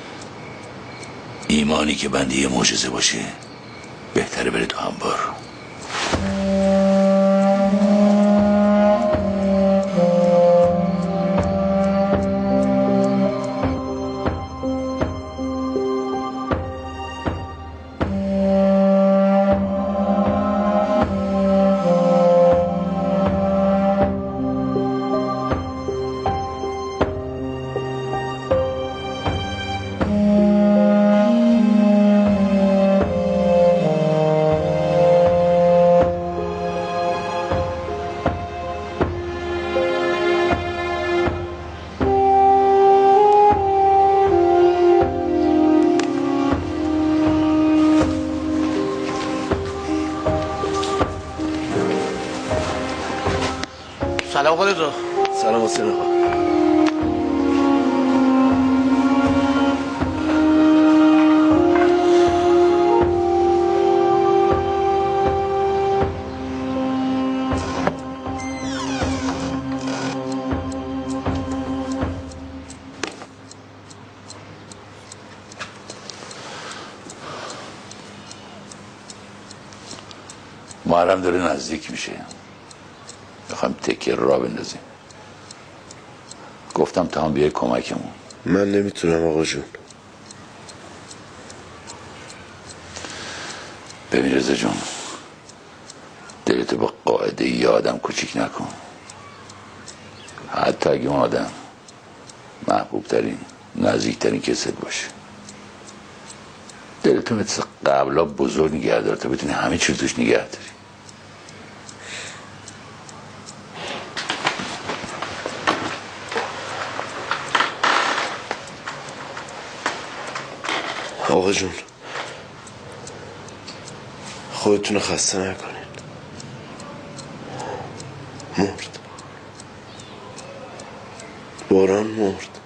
ایمانی که بنده یه معجزه باشه بهتره بره تو انبار. سلام خالد را. سلام حسین آقا. محرم داره نزدیک میشه، میخوایم تکه را بندازیم. گفتم تا هم بیای کمکمون. من نمیتونم آقا جون. ببین رضا جون، دلتو با قاعده یه آدم کوچیک نکن. حتی اگه اون آدم محبوب ترین نزدیک ترین کست باشه. دلتو مثل قبلا بزرگ نگه دار تا بتونی همه چیز توش نگه داری. آقا جون خودتون خسته نکنین. مرد، باران مرد،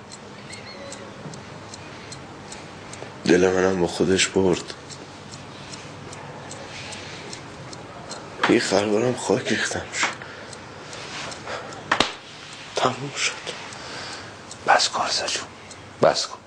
دل منم با خودش برد. یه خلوارم خاک ریختم شد. تموم شد. بس کن رضا جون، بس کن.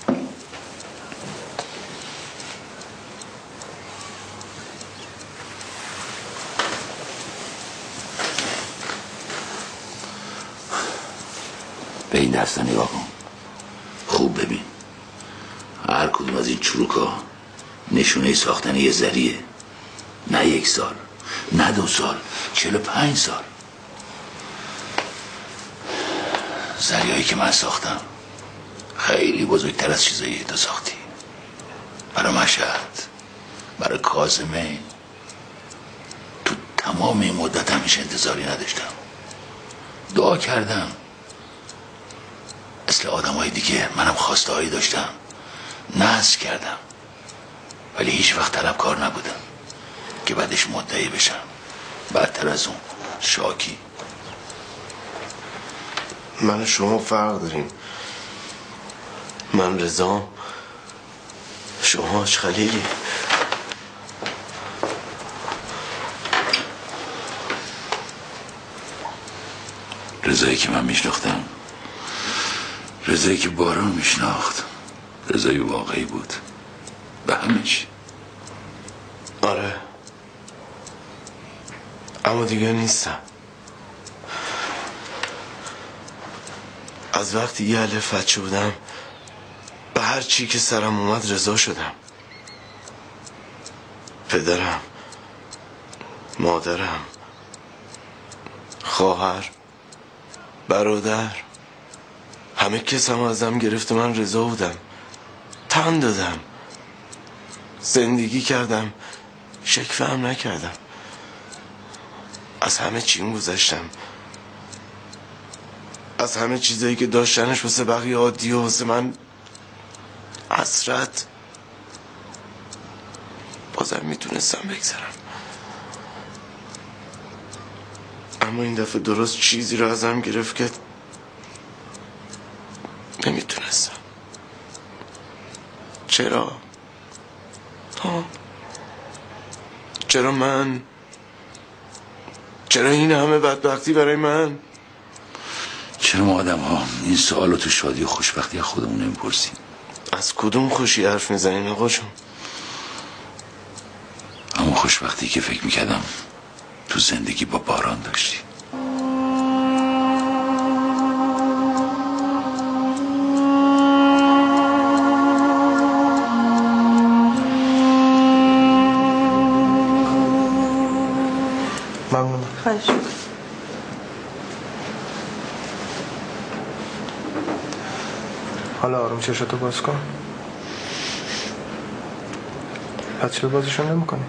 به این دستا نگاه کن، خوب ببین. هر کدوم از این چروکا نشونه ساختن یه ذریعه. نه یک سال، نه دو سال، چهل پنج سال. ذریعه‌ای که من ساختم خیلی بزرگتر از چیزایی تو ساختی. برای مشهد، برای کاظمین. تو تمام این مدت همیشه انتظاری نداشتم. دعا کردم مثل آدم های دیگه منم خواسته هایی داشتم، نذر کردم ولی هیچ وقت طلبکار نبودم که بعدش مدعی بشم. بدتر از اون شاکی. من و شما فرق داریم. من رضا، شما حاج خلیلی. رضایی که من میشناختم، رضایی که باران میشناخت، رضایی واقعی بود به همه چی. آره، اما دیگه نیستم. از وقتی یه الف بچه بودم به هر چی که سرم اومد رضا شدم. پدرم، مادرم، خواهر، برادر، همه کسم ازم گرفته من رضا بودم. تن دادم، زندگی کردم، شکوه هم نکردم. از همه چیم گذشتم، از همه چیزایی که داشتنش واسه بقیه عادی و واسه من حسرت. بازم میتونستم بگذرم، اما این دفعه درست چیزی رو ازم گرفت که نمیتونستم. چرا؟ ها؟ چرا من؟ چرا این همه بدبختی برای من؟ چرا ما آدم ها این سوالو تو شادی و خوشبختی از خودمون نمیپرسیم؟ از کدوم خوشی حرف میزنین آقا جون؟ همون خوشبختی که فکر میکردم تو زندگی با باران داشتی. ممنونم. خواهش حالا آروم چشاتو باز کن. پس چرا بازشون نمی کنی؟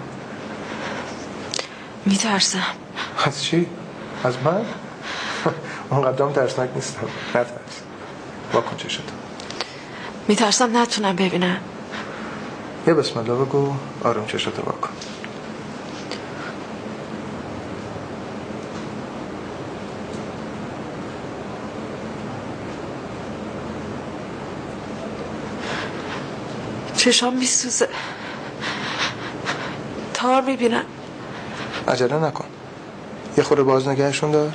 میترسم. از چی؟ از من؟ اون قدام ترسناک نیستم. نترس. واکن چشاتو. میترسم نتونم ببینم. یه بسم الله بگو. آروم چشاتو واکن. چشام میسوزه، تار میبینم. عجله نکن، یه خورده باز نگهشون دار.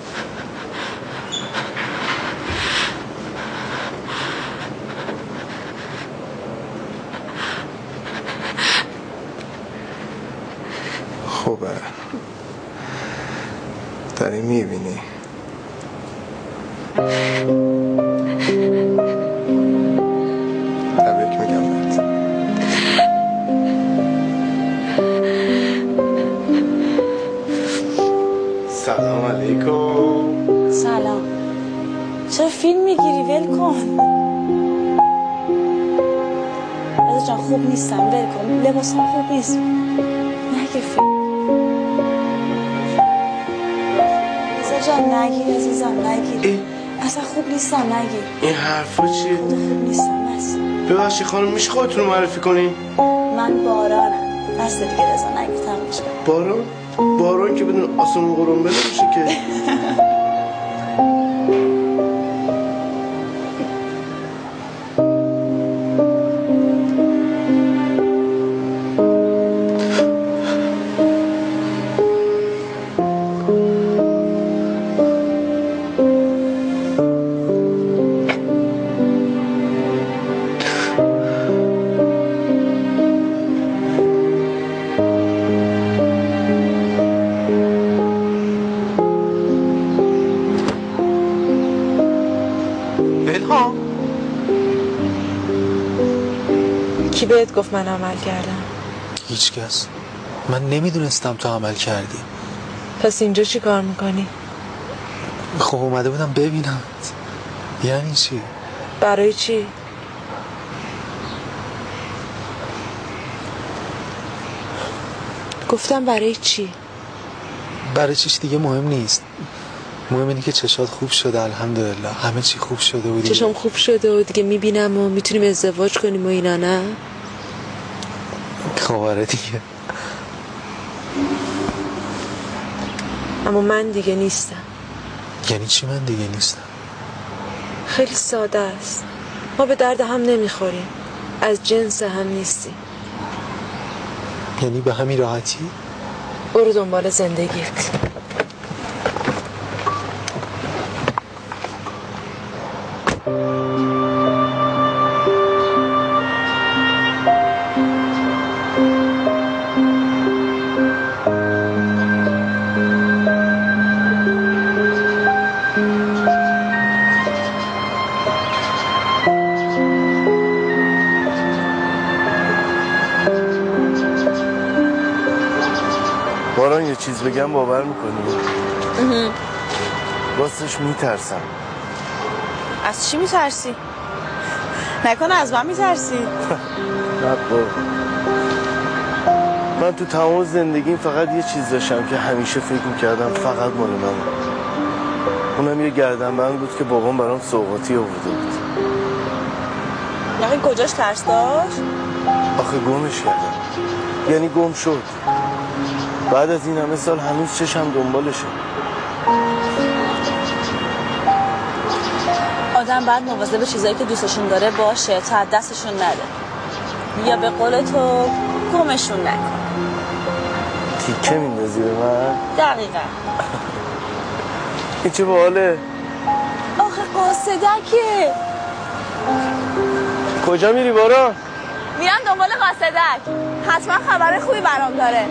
خوبه، داری میبینی. تبریک میگم بهت. سلام علیکم. سلام. چرا فیلم میگیری؟ ول کن. رضا جان خوب نیستم، ول کن. لباسم خوب نیست. نگیر فیلم. رضا جان نگیر عزیزم، نگیر. اصلا خوب نیستم، نگیر. این حرفا چیه؟ خوب نیستم بس. ببخشید خانم، میشه خودتون رو معرفی کنین؟ من بارانم. بس دیگه رضا نگیر، تمومش کن. باران؟ باران که بدون آسمون قرنبه نمیشه که. کی بهت گفت من عمل کردم؟ هیچ کس. من نمیدونستم تو عمل کردی. پس اینجا چی کار میکنی؟ خب اومده بودم ببینم. یعنی چی؟ برای چی؟ گفتم برای چی؟ برای چیش دیگه مهم نیست. مهم اینه که چشات خوب شده، الحمدلله. همه چی خوب شده و دیگه چشام خوب شده و دیگه میبینم و میتونیم ازدواج کنیم و اینا، نه؟ خبره دیگه. اما من دیگه نیستم. یعنی چی من دیگه نیستم؟ خیلی ساده است. ما به درد هم نمیخوریم، از جنس هم نیستیم. یعنی به همین راحتی؟ برو دنبال زندگیت. باران یه چیز بگم باور میکنی؟ راستش میترسم. از چی میترسی؟ نکنه از من میترسی؟ نه بابا، من تو تمام زندگیم فقط یه چیز داشتم که همیشه فکر میکردم فقط مال منه. اونم یه گردنبند بود که بابام برام سوغاتی آورده بود. یعنی کجاش ترس داشت؟ آخه گمش کردم، یعنی گم شد. بعد از این همه سال هنوز چشم دنبالشه. آدم بعد مواظب چیزایی که دوستشون داره باشه تا از دستشون نده، یا به قول تو گمشون نکن. تیکه میندازی به من؟ دقیقا. این چه باحاله. آخه قاصدکه. کجا میری باران؟ میرم دنبال قاصدک، حتما خبر خوبی برام داره.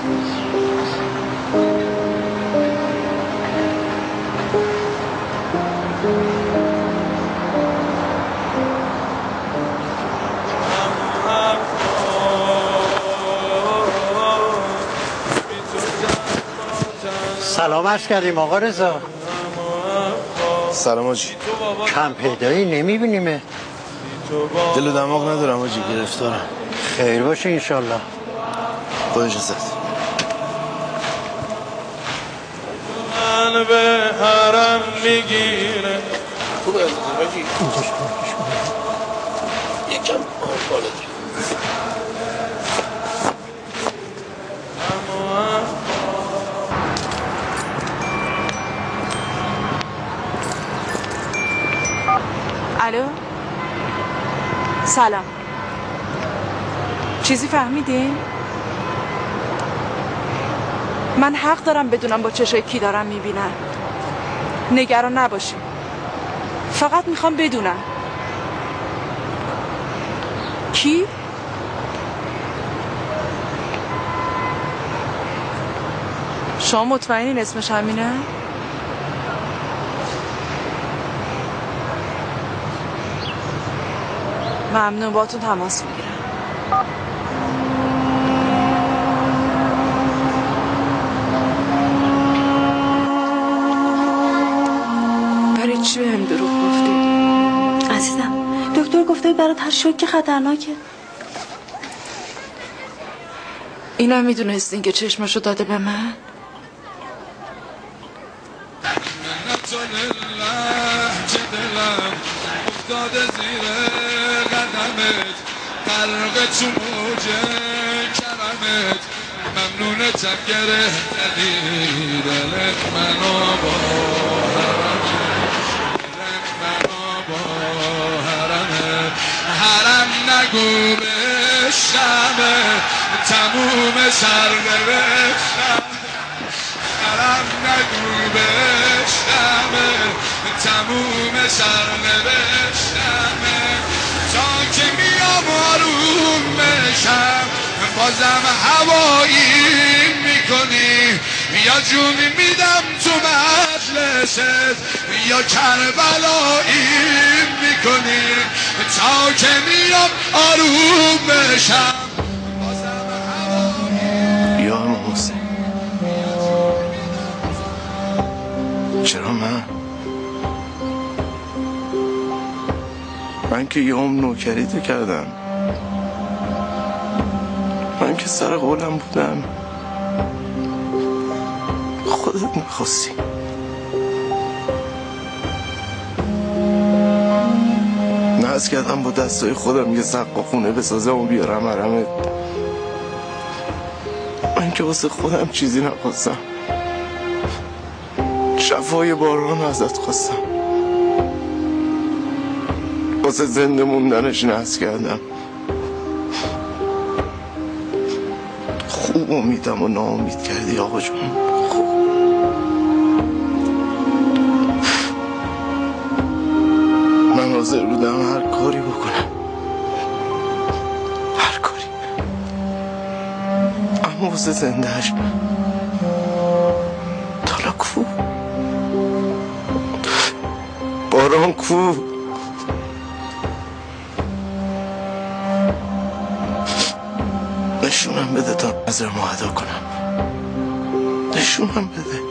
سلام عرض کردیم آقا رضا. سلام آجی. کم پیدایی نمیبینیمه. دل و دماغ ندارم آجی، گرفتارم. خیر باشه انشالله. با اجازت. من به حرم میگیره. خوب از آجی. یکم بالا دارم. الو سلام. چیزی فهمیدین؟ من حق دارم بدونم با چشای کی دارم میبینم. نگران نباشی، فقط میخوام بدونم کی؟ شما مطمئنین اسمش همینه؟ ممنون، باهاتون تماس میگیرم. برای چی بهم دروغ گفتی؟ عزیزم دکتر گفته برات هر شوکی خطرناکه. اینم میدونستین که چشمشو داده به من؟ افتاده زیر قدمت، غرق تو موج کرمت، ممنونتم گرفتی دلت منو با حرمت، دلت منو با حرمت. حرم نگو بشمه تموم سرنوشتم، حرم نگو بشمه تموم سرنوشتمه. تا که میام آروم بشم بازم هوایی میکنی، یا جون میدم تو مجلست یا کربلایی میکنی. تا که میام آروم بشم بازم هوایی. یا امام حسین، چرا من؟ من که یه عمر نوکریت کردم، من که سر قولم بودم، خودت میخواستی. ناز کردم با دستای خودم یه سقا خونه بسازم و بیارم حرمت. من که واسه خودم چیزی نخواستم، شفای باران ازت خواستم، واسه زنده موندنش نذر کردم. خوب امیدم و ناامید کردی آقا جون. من حاضر بودم هر کاری بکنم، هر کاری، اما واسه زندهش تالا کو؟ باران کو؟ نشونم بده تا نظر ما ادا کنم، نشونم بده.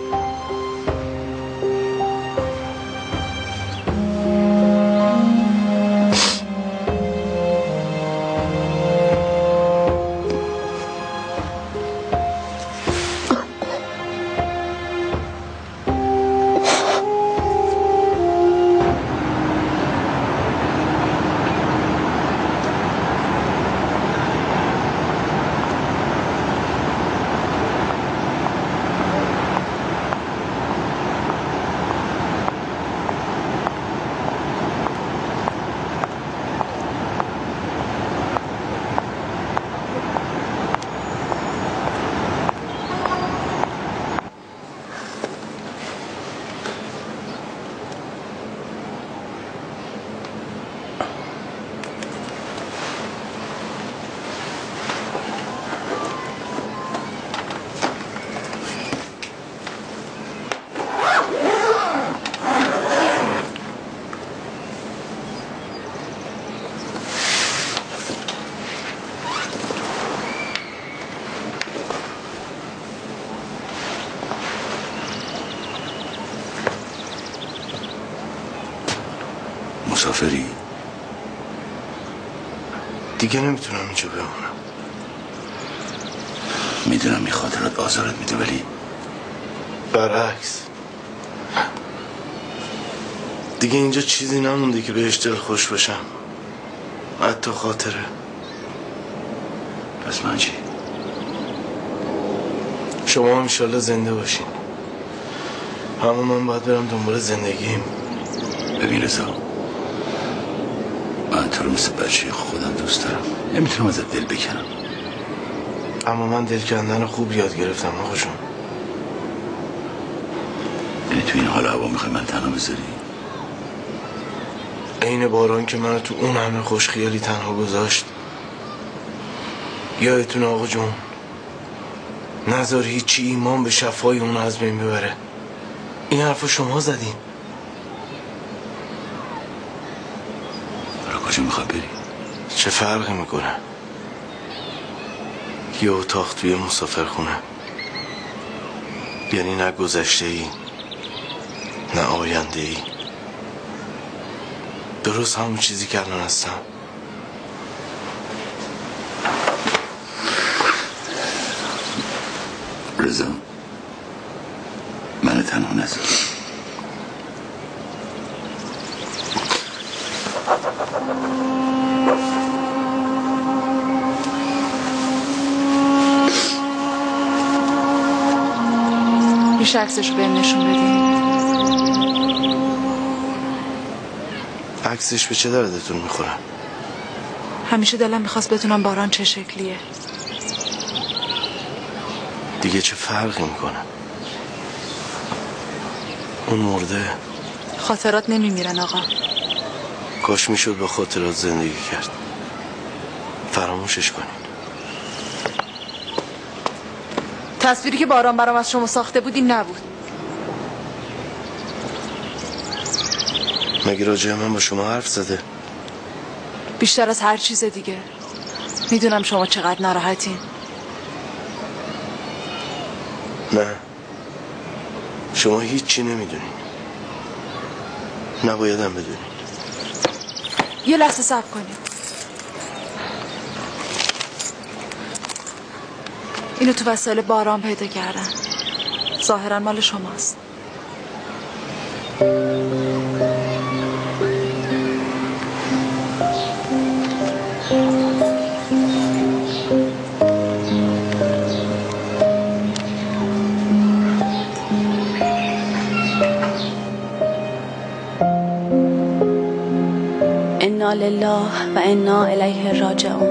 مسافری؟ دیگه نمیتونم اینجا بمونم. میدونم این خاطرات آزارت میده، ولی برعکس دیگه اینجا چیزی نمونده که بهش دل خوش باشم، حتی خاطره. پس من چی؟ شما هم انشالله زنده باشین، اما من باید برم دنبال زندگیم. ببین رضا، من تو رو مثل بچه خودم دوست دارم، نمیتونم ازت دل بکنم، اما من دل کندن خوب یاد گرفتم آقا جون. یعنی تو این حال هوا میخوای من تنها بذاری؟ عین باران که منو تو اون همه خوشخیالی تنها گذاشت. یادتون آقا جون، نذار هیچی ایمان به شفای اون از بین ببره. این حرفو شما زدین. برای کجا میخوای بری؟ چه فرقی میکنه؟ یه اتاق توی مسافرخونه، یعنی نه گذشته ای نه آینده ای، درست همون چیزی که الان هستم. رضا، من تنها نذار. میشه عکسشو بهم نشون بدین؟ عکسش به چه دردتون میخوره؟ همیشه دلم میخواست بدونم باران چه شکلیه. دیگه چه فرقی میکنه؟ اون مرده. خاطرات نمیمیرن آقا. کاش میشد با خاطرات زندگی کرد. فراموشش کنین. تصویری که باران برام از شما ساخته بود این نبود. مگه راجع من با شما حرف زده؟ بیشتر از هر چیز دیگه. میدونم شما چقدر ناراحتین. نه، شما هیچی نمیدونین، نبایدم بدونین. یه لحظه صبر کنید. اینو تو وسایل باران پیدا کردن، ظاهرا مال شماست. لله و انا الیه راجعون.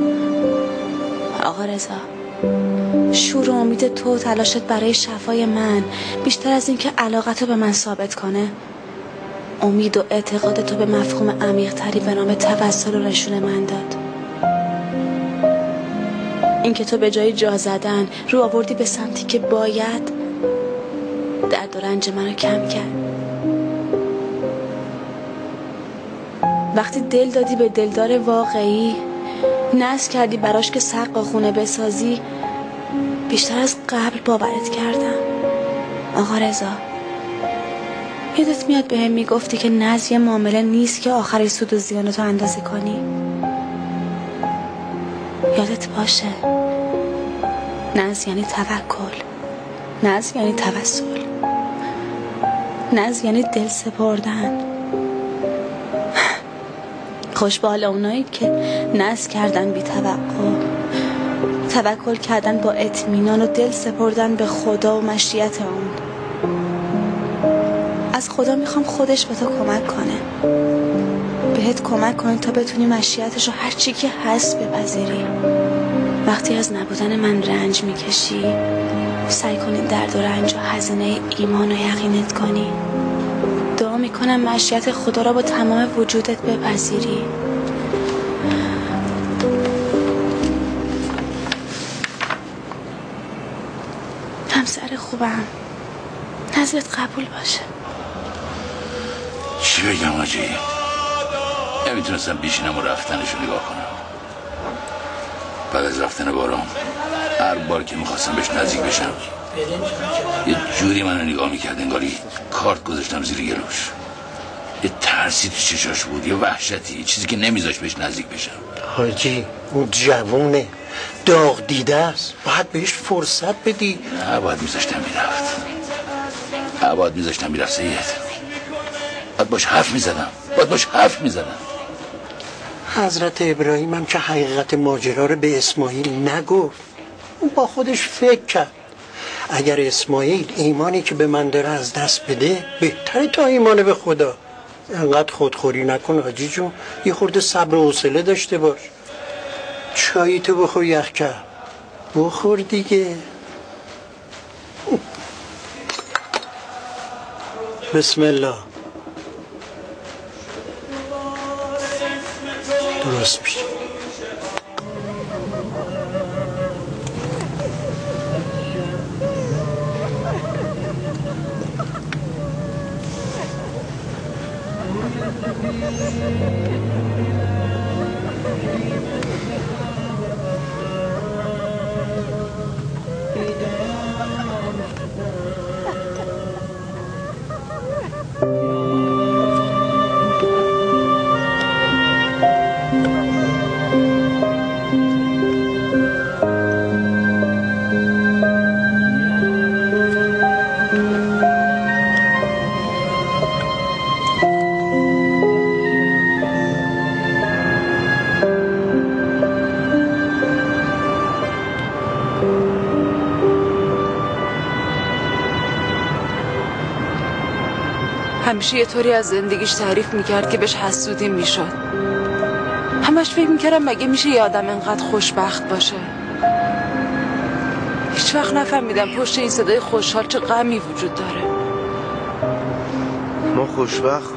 آقا رضا، شور و امید تو تلاشت برای شفای من بیشتر از این که علاقتو به من ثابت کنه، امید و اعتقاد تو به مفهوم عمیق تری به نام توسل و نشون من داد. این که تو به جای جا زدن رو آوردی به سمتی که باید، درد و رنج منو کم کرد. وقتی دل دادی به دلدار واقعی، نذر کردی براش که سقا خونه بسازی، بیشتر از قبل باورت کردم. آقا رضا، یادت میاد به هم میگفتی که نذر یه معامله نیست که آخری سود و زیانتو اندازه کنی؟ یادت باشه، نذر یعنی توکل، نذر یعنی توسل، نذر یعنی دل سپردن. خوش به حال اونایی که نذر کردن بی توقع، توکل کردن با اطمینان و دل سپردن به خدا و مشیت اون. از خدا میخوام خودش به تو کمک کنه، بهت کمک کنه تا بتونی مشیتش رو هر چی که هست بپذیری. وقتی از نبودن من رنج میکشی، سعی کنی درد و رنج و هزینه ایمان و یقینت کنی. دعا میکنم مشیت خدا را با تمام وجودت بپذیری. همسر خوبم، نظرت قبول باشه. چی بگم آجی؟ نمیتونستم بیشینم و رفتنشو نگاه کنم. بعد از رفتن باران هر بار که میخواستم بهش نزدیک بشم یه جوری منو نگاه میکرد انگاری کارت گذاشتم زیر گلوش. یه ترسی تو چشاش بود، یه وحشتی، یه چیزی که نمیذاش بهش نزدیک بشم. حاجی اون جوونه، داغ دیده است، باید بهش فرصت بدی. نه باید میذاشتم میرفت، نه باید میذاشتم میرفت سید. باید باش حرف میزدم، باید باش حرف میزدم. حضرت ابراهیم هم که حقیقت ماجرا رو به اسماعیل نگفت، اون با خودش فکر کرد اگر اسماعیل ایمانی که به من داره از دست بده بهتره تا ایمان به خدا. انقدر خودخوری نکن حاجی جون، یه خورده صبر و حوصله داشته باش. چایی تو بخور یخ کرد، بخور دیگه. بسم الله. درست میشه. همیشه یه طوری از زندگیش تعریف میکرد که بهش حسودی میشد. همش فکر میکردم مگه میشه یه آدم انقدر خوشبخت باشه. هیچ وقت نفهمیدم پشت این صدای خوشحال چه غمی وجود داره. ما خوشبخت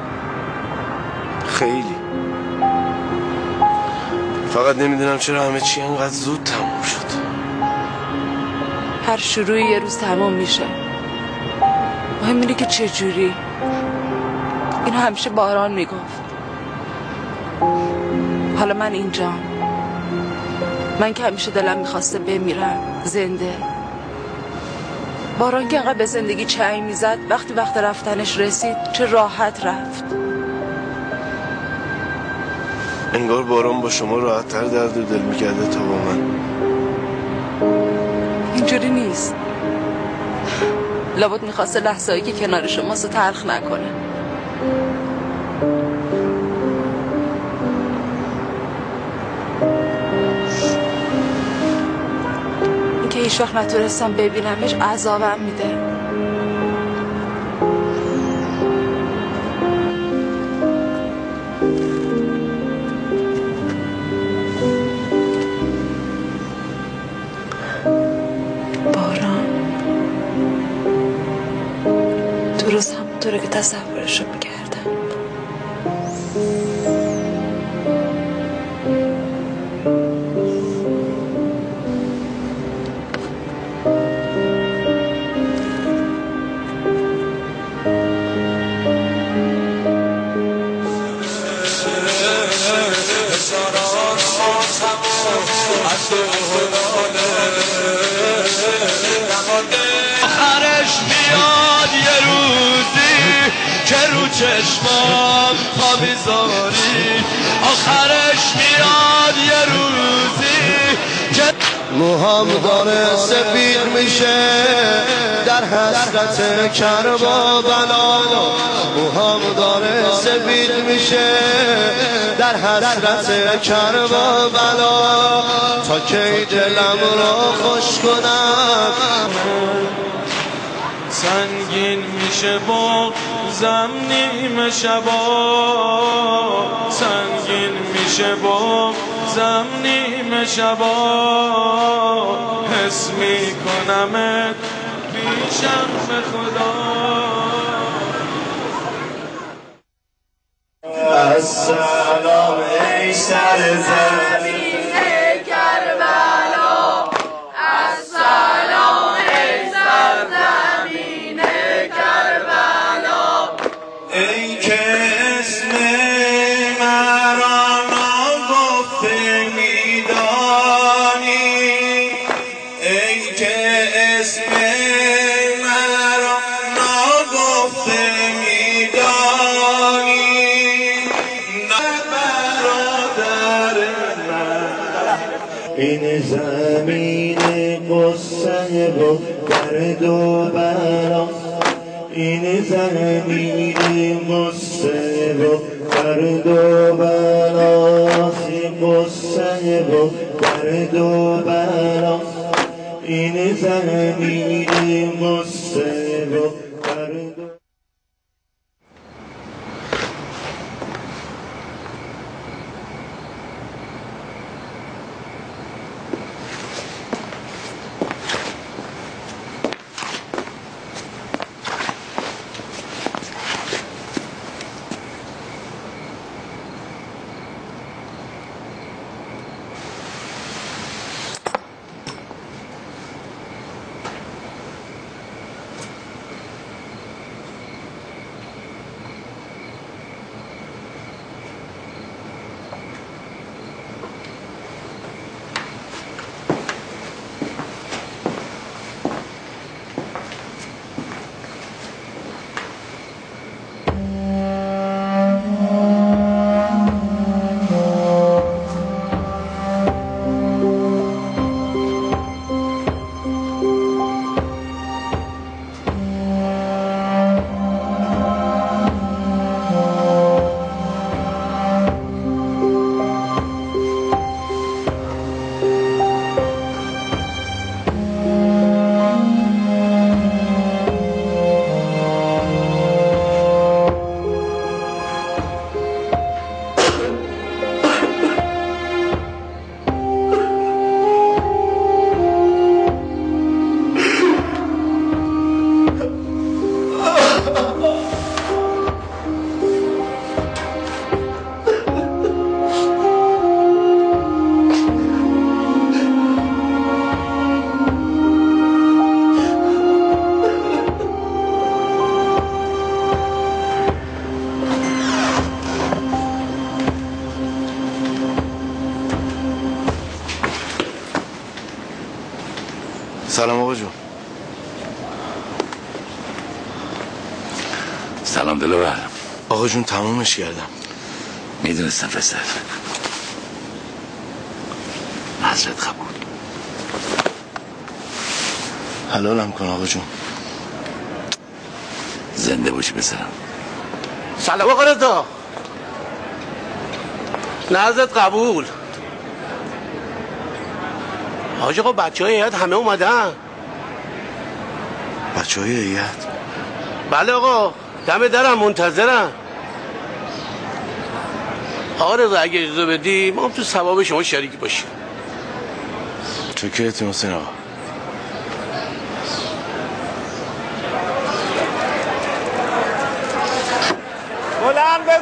خیلی، فقط نمیدونم چرا همه چی انقدر زود تموم شد. هر شروعی یه روز تموم میشه، مهم اینه که چه جوری. اینو همیشه باران میگفت. حالا من اینجام، من که همیشه دلم میخواسته بمیرم زنده. باران که انقدر به زندگی چنگ میزد، وقتی وقت رفتنش رسید چه راحت رفت. انگار باران با شما راحت تر درد و دل میکرده تا با من. اینجوری نیست. لابد میخواسته لحظه هایی که کنار شماست رو تلخ نکنه. این که هیچ وقت نتونستم ببینمش عذابم میده. اونطوری که تصورشو میکردم. آخرش میاد یه روزی که رو چشمام پا میذاری، آخرش میاد یه روزی که موهام داره سفید میشه در حسرت کربلا، موهام داره سفید میشه در حسرت کربلا، تا کی دلم رو خوش کنم. سنگین میشه با زم نیمه شبا، سنگین میشه با زم نیمه شبا، حس میکنمت پیشم به خدا. السلام ای سر زمین کربلا، السلام ای سر زمین کربلا، ای که اسم مرا نگفته میدانی، ای که اسم مرا نگفته میدانی، این زمین قصه و درد و بلاست، این زمین قصه و درد و بلاست، این قصه و درد و بلاست، این زمین قصه و درد و سلام آقا جون. سلام دلوبر. آقا جون تمومش کردم. میدونستم پسر. حضرت قبول. حلالم کن آقا جون. زنده باشی پسرم. سلام آقا رضا. نظرت قبول. حاج آقا بچه های هیئت همه اومدن. بچه های هیئت؟ بله آقا، دم درم منتظرم. آقا رضا اگه اجازه بدی ما هم تو ثواب شما شریک باشیم. چکرتی حسین آقا.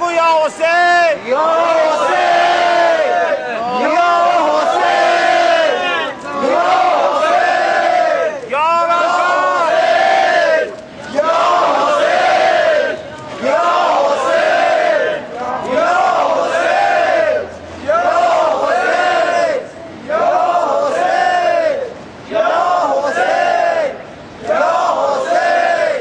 بگو یا حسین یا حسین یا حسین یا حسین یا حسین یا حسین یا حسین یا حسین یا حسین یا حسین یا حسین یا حسین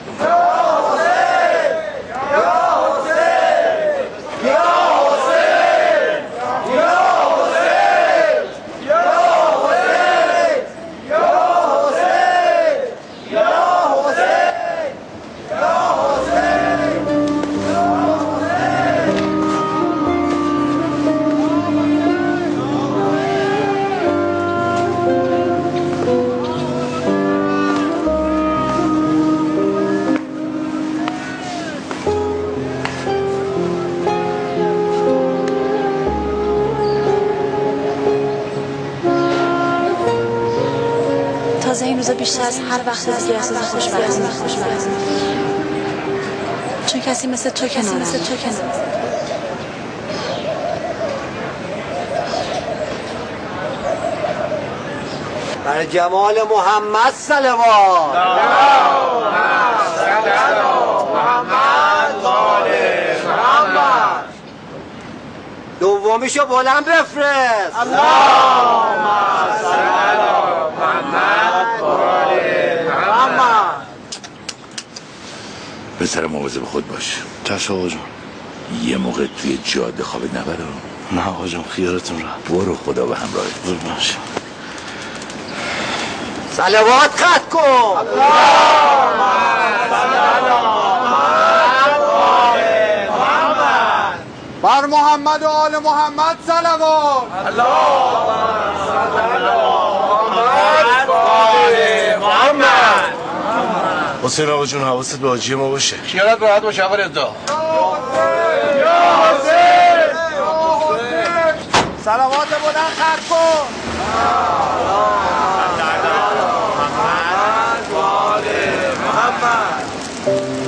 تازه این روزا بیشتر از هر وقت دیگه احساس خوشبختی خوشبختی چون کسی مثل تو کنارم مثل تو کنارم بر جمال محمد صلوات محمد آل محمد دومیشو بلند بفرست اللهم صل علی محمد آل محمد. پسر مواظب خود باش. چشم آقا جون. یه موقع توی جاده خوابت نبره. نه آقا جون خیالتون راحت. برو خدا به همراهت. زود باش. صلوات خط کن. اللهم صل علی محمد آل محمد. بر محمد و آل محمد صلوات. اللهم صل علی محمد آل محمد. حسین آقا جون حواست به حاجی ما باشه. خیالت راحت باشه آقا رضا. یا حسین صلوات بلند خط کن. محمد و آل محمد.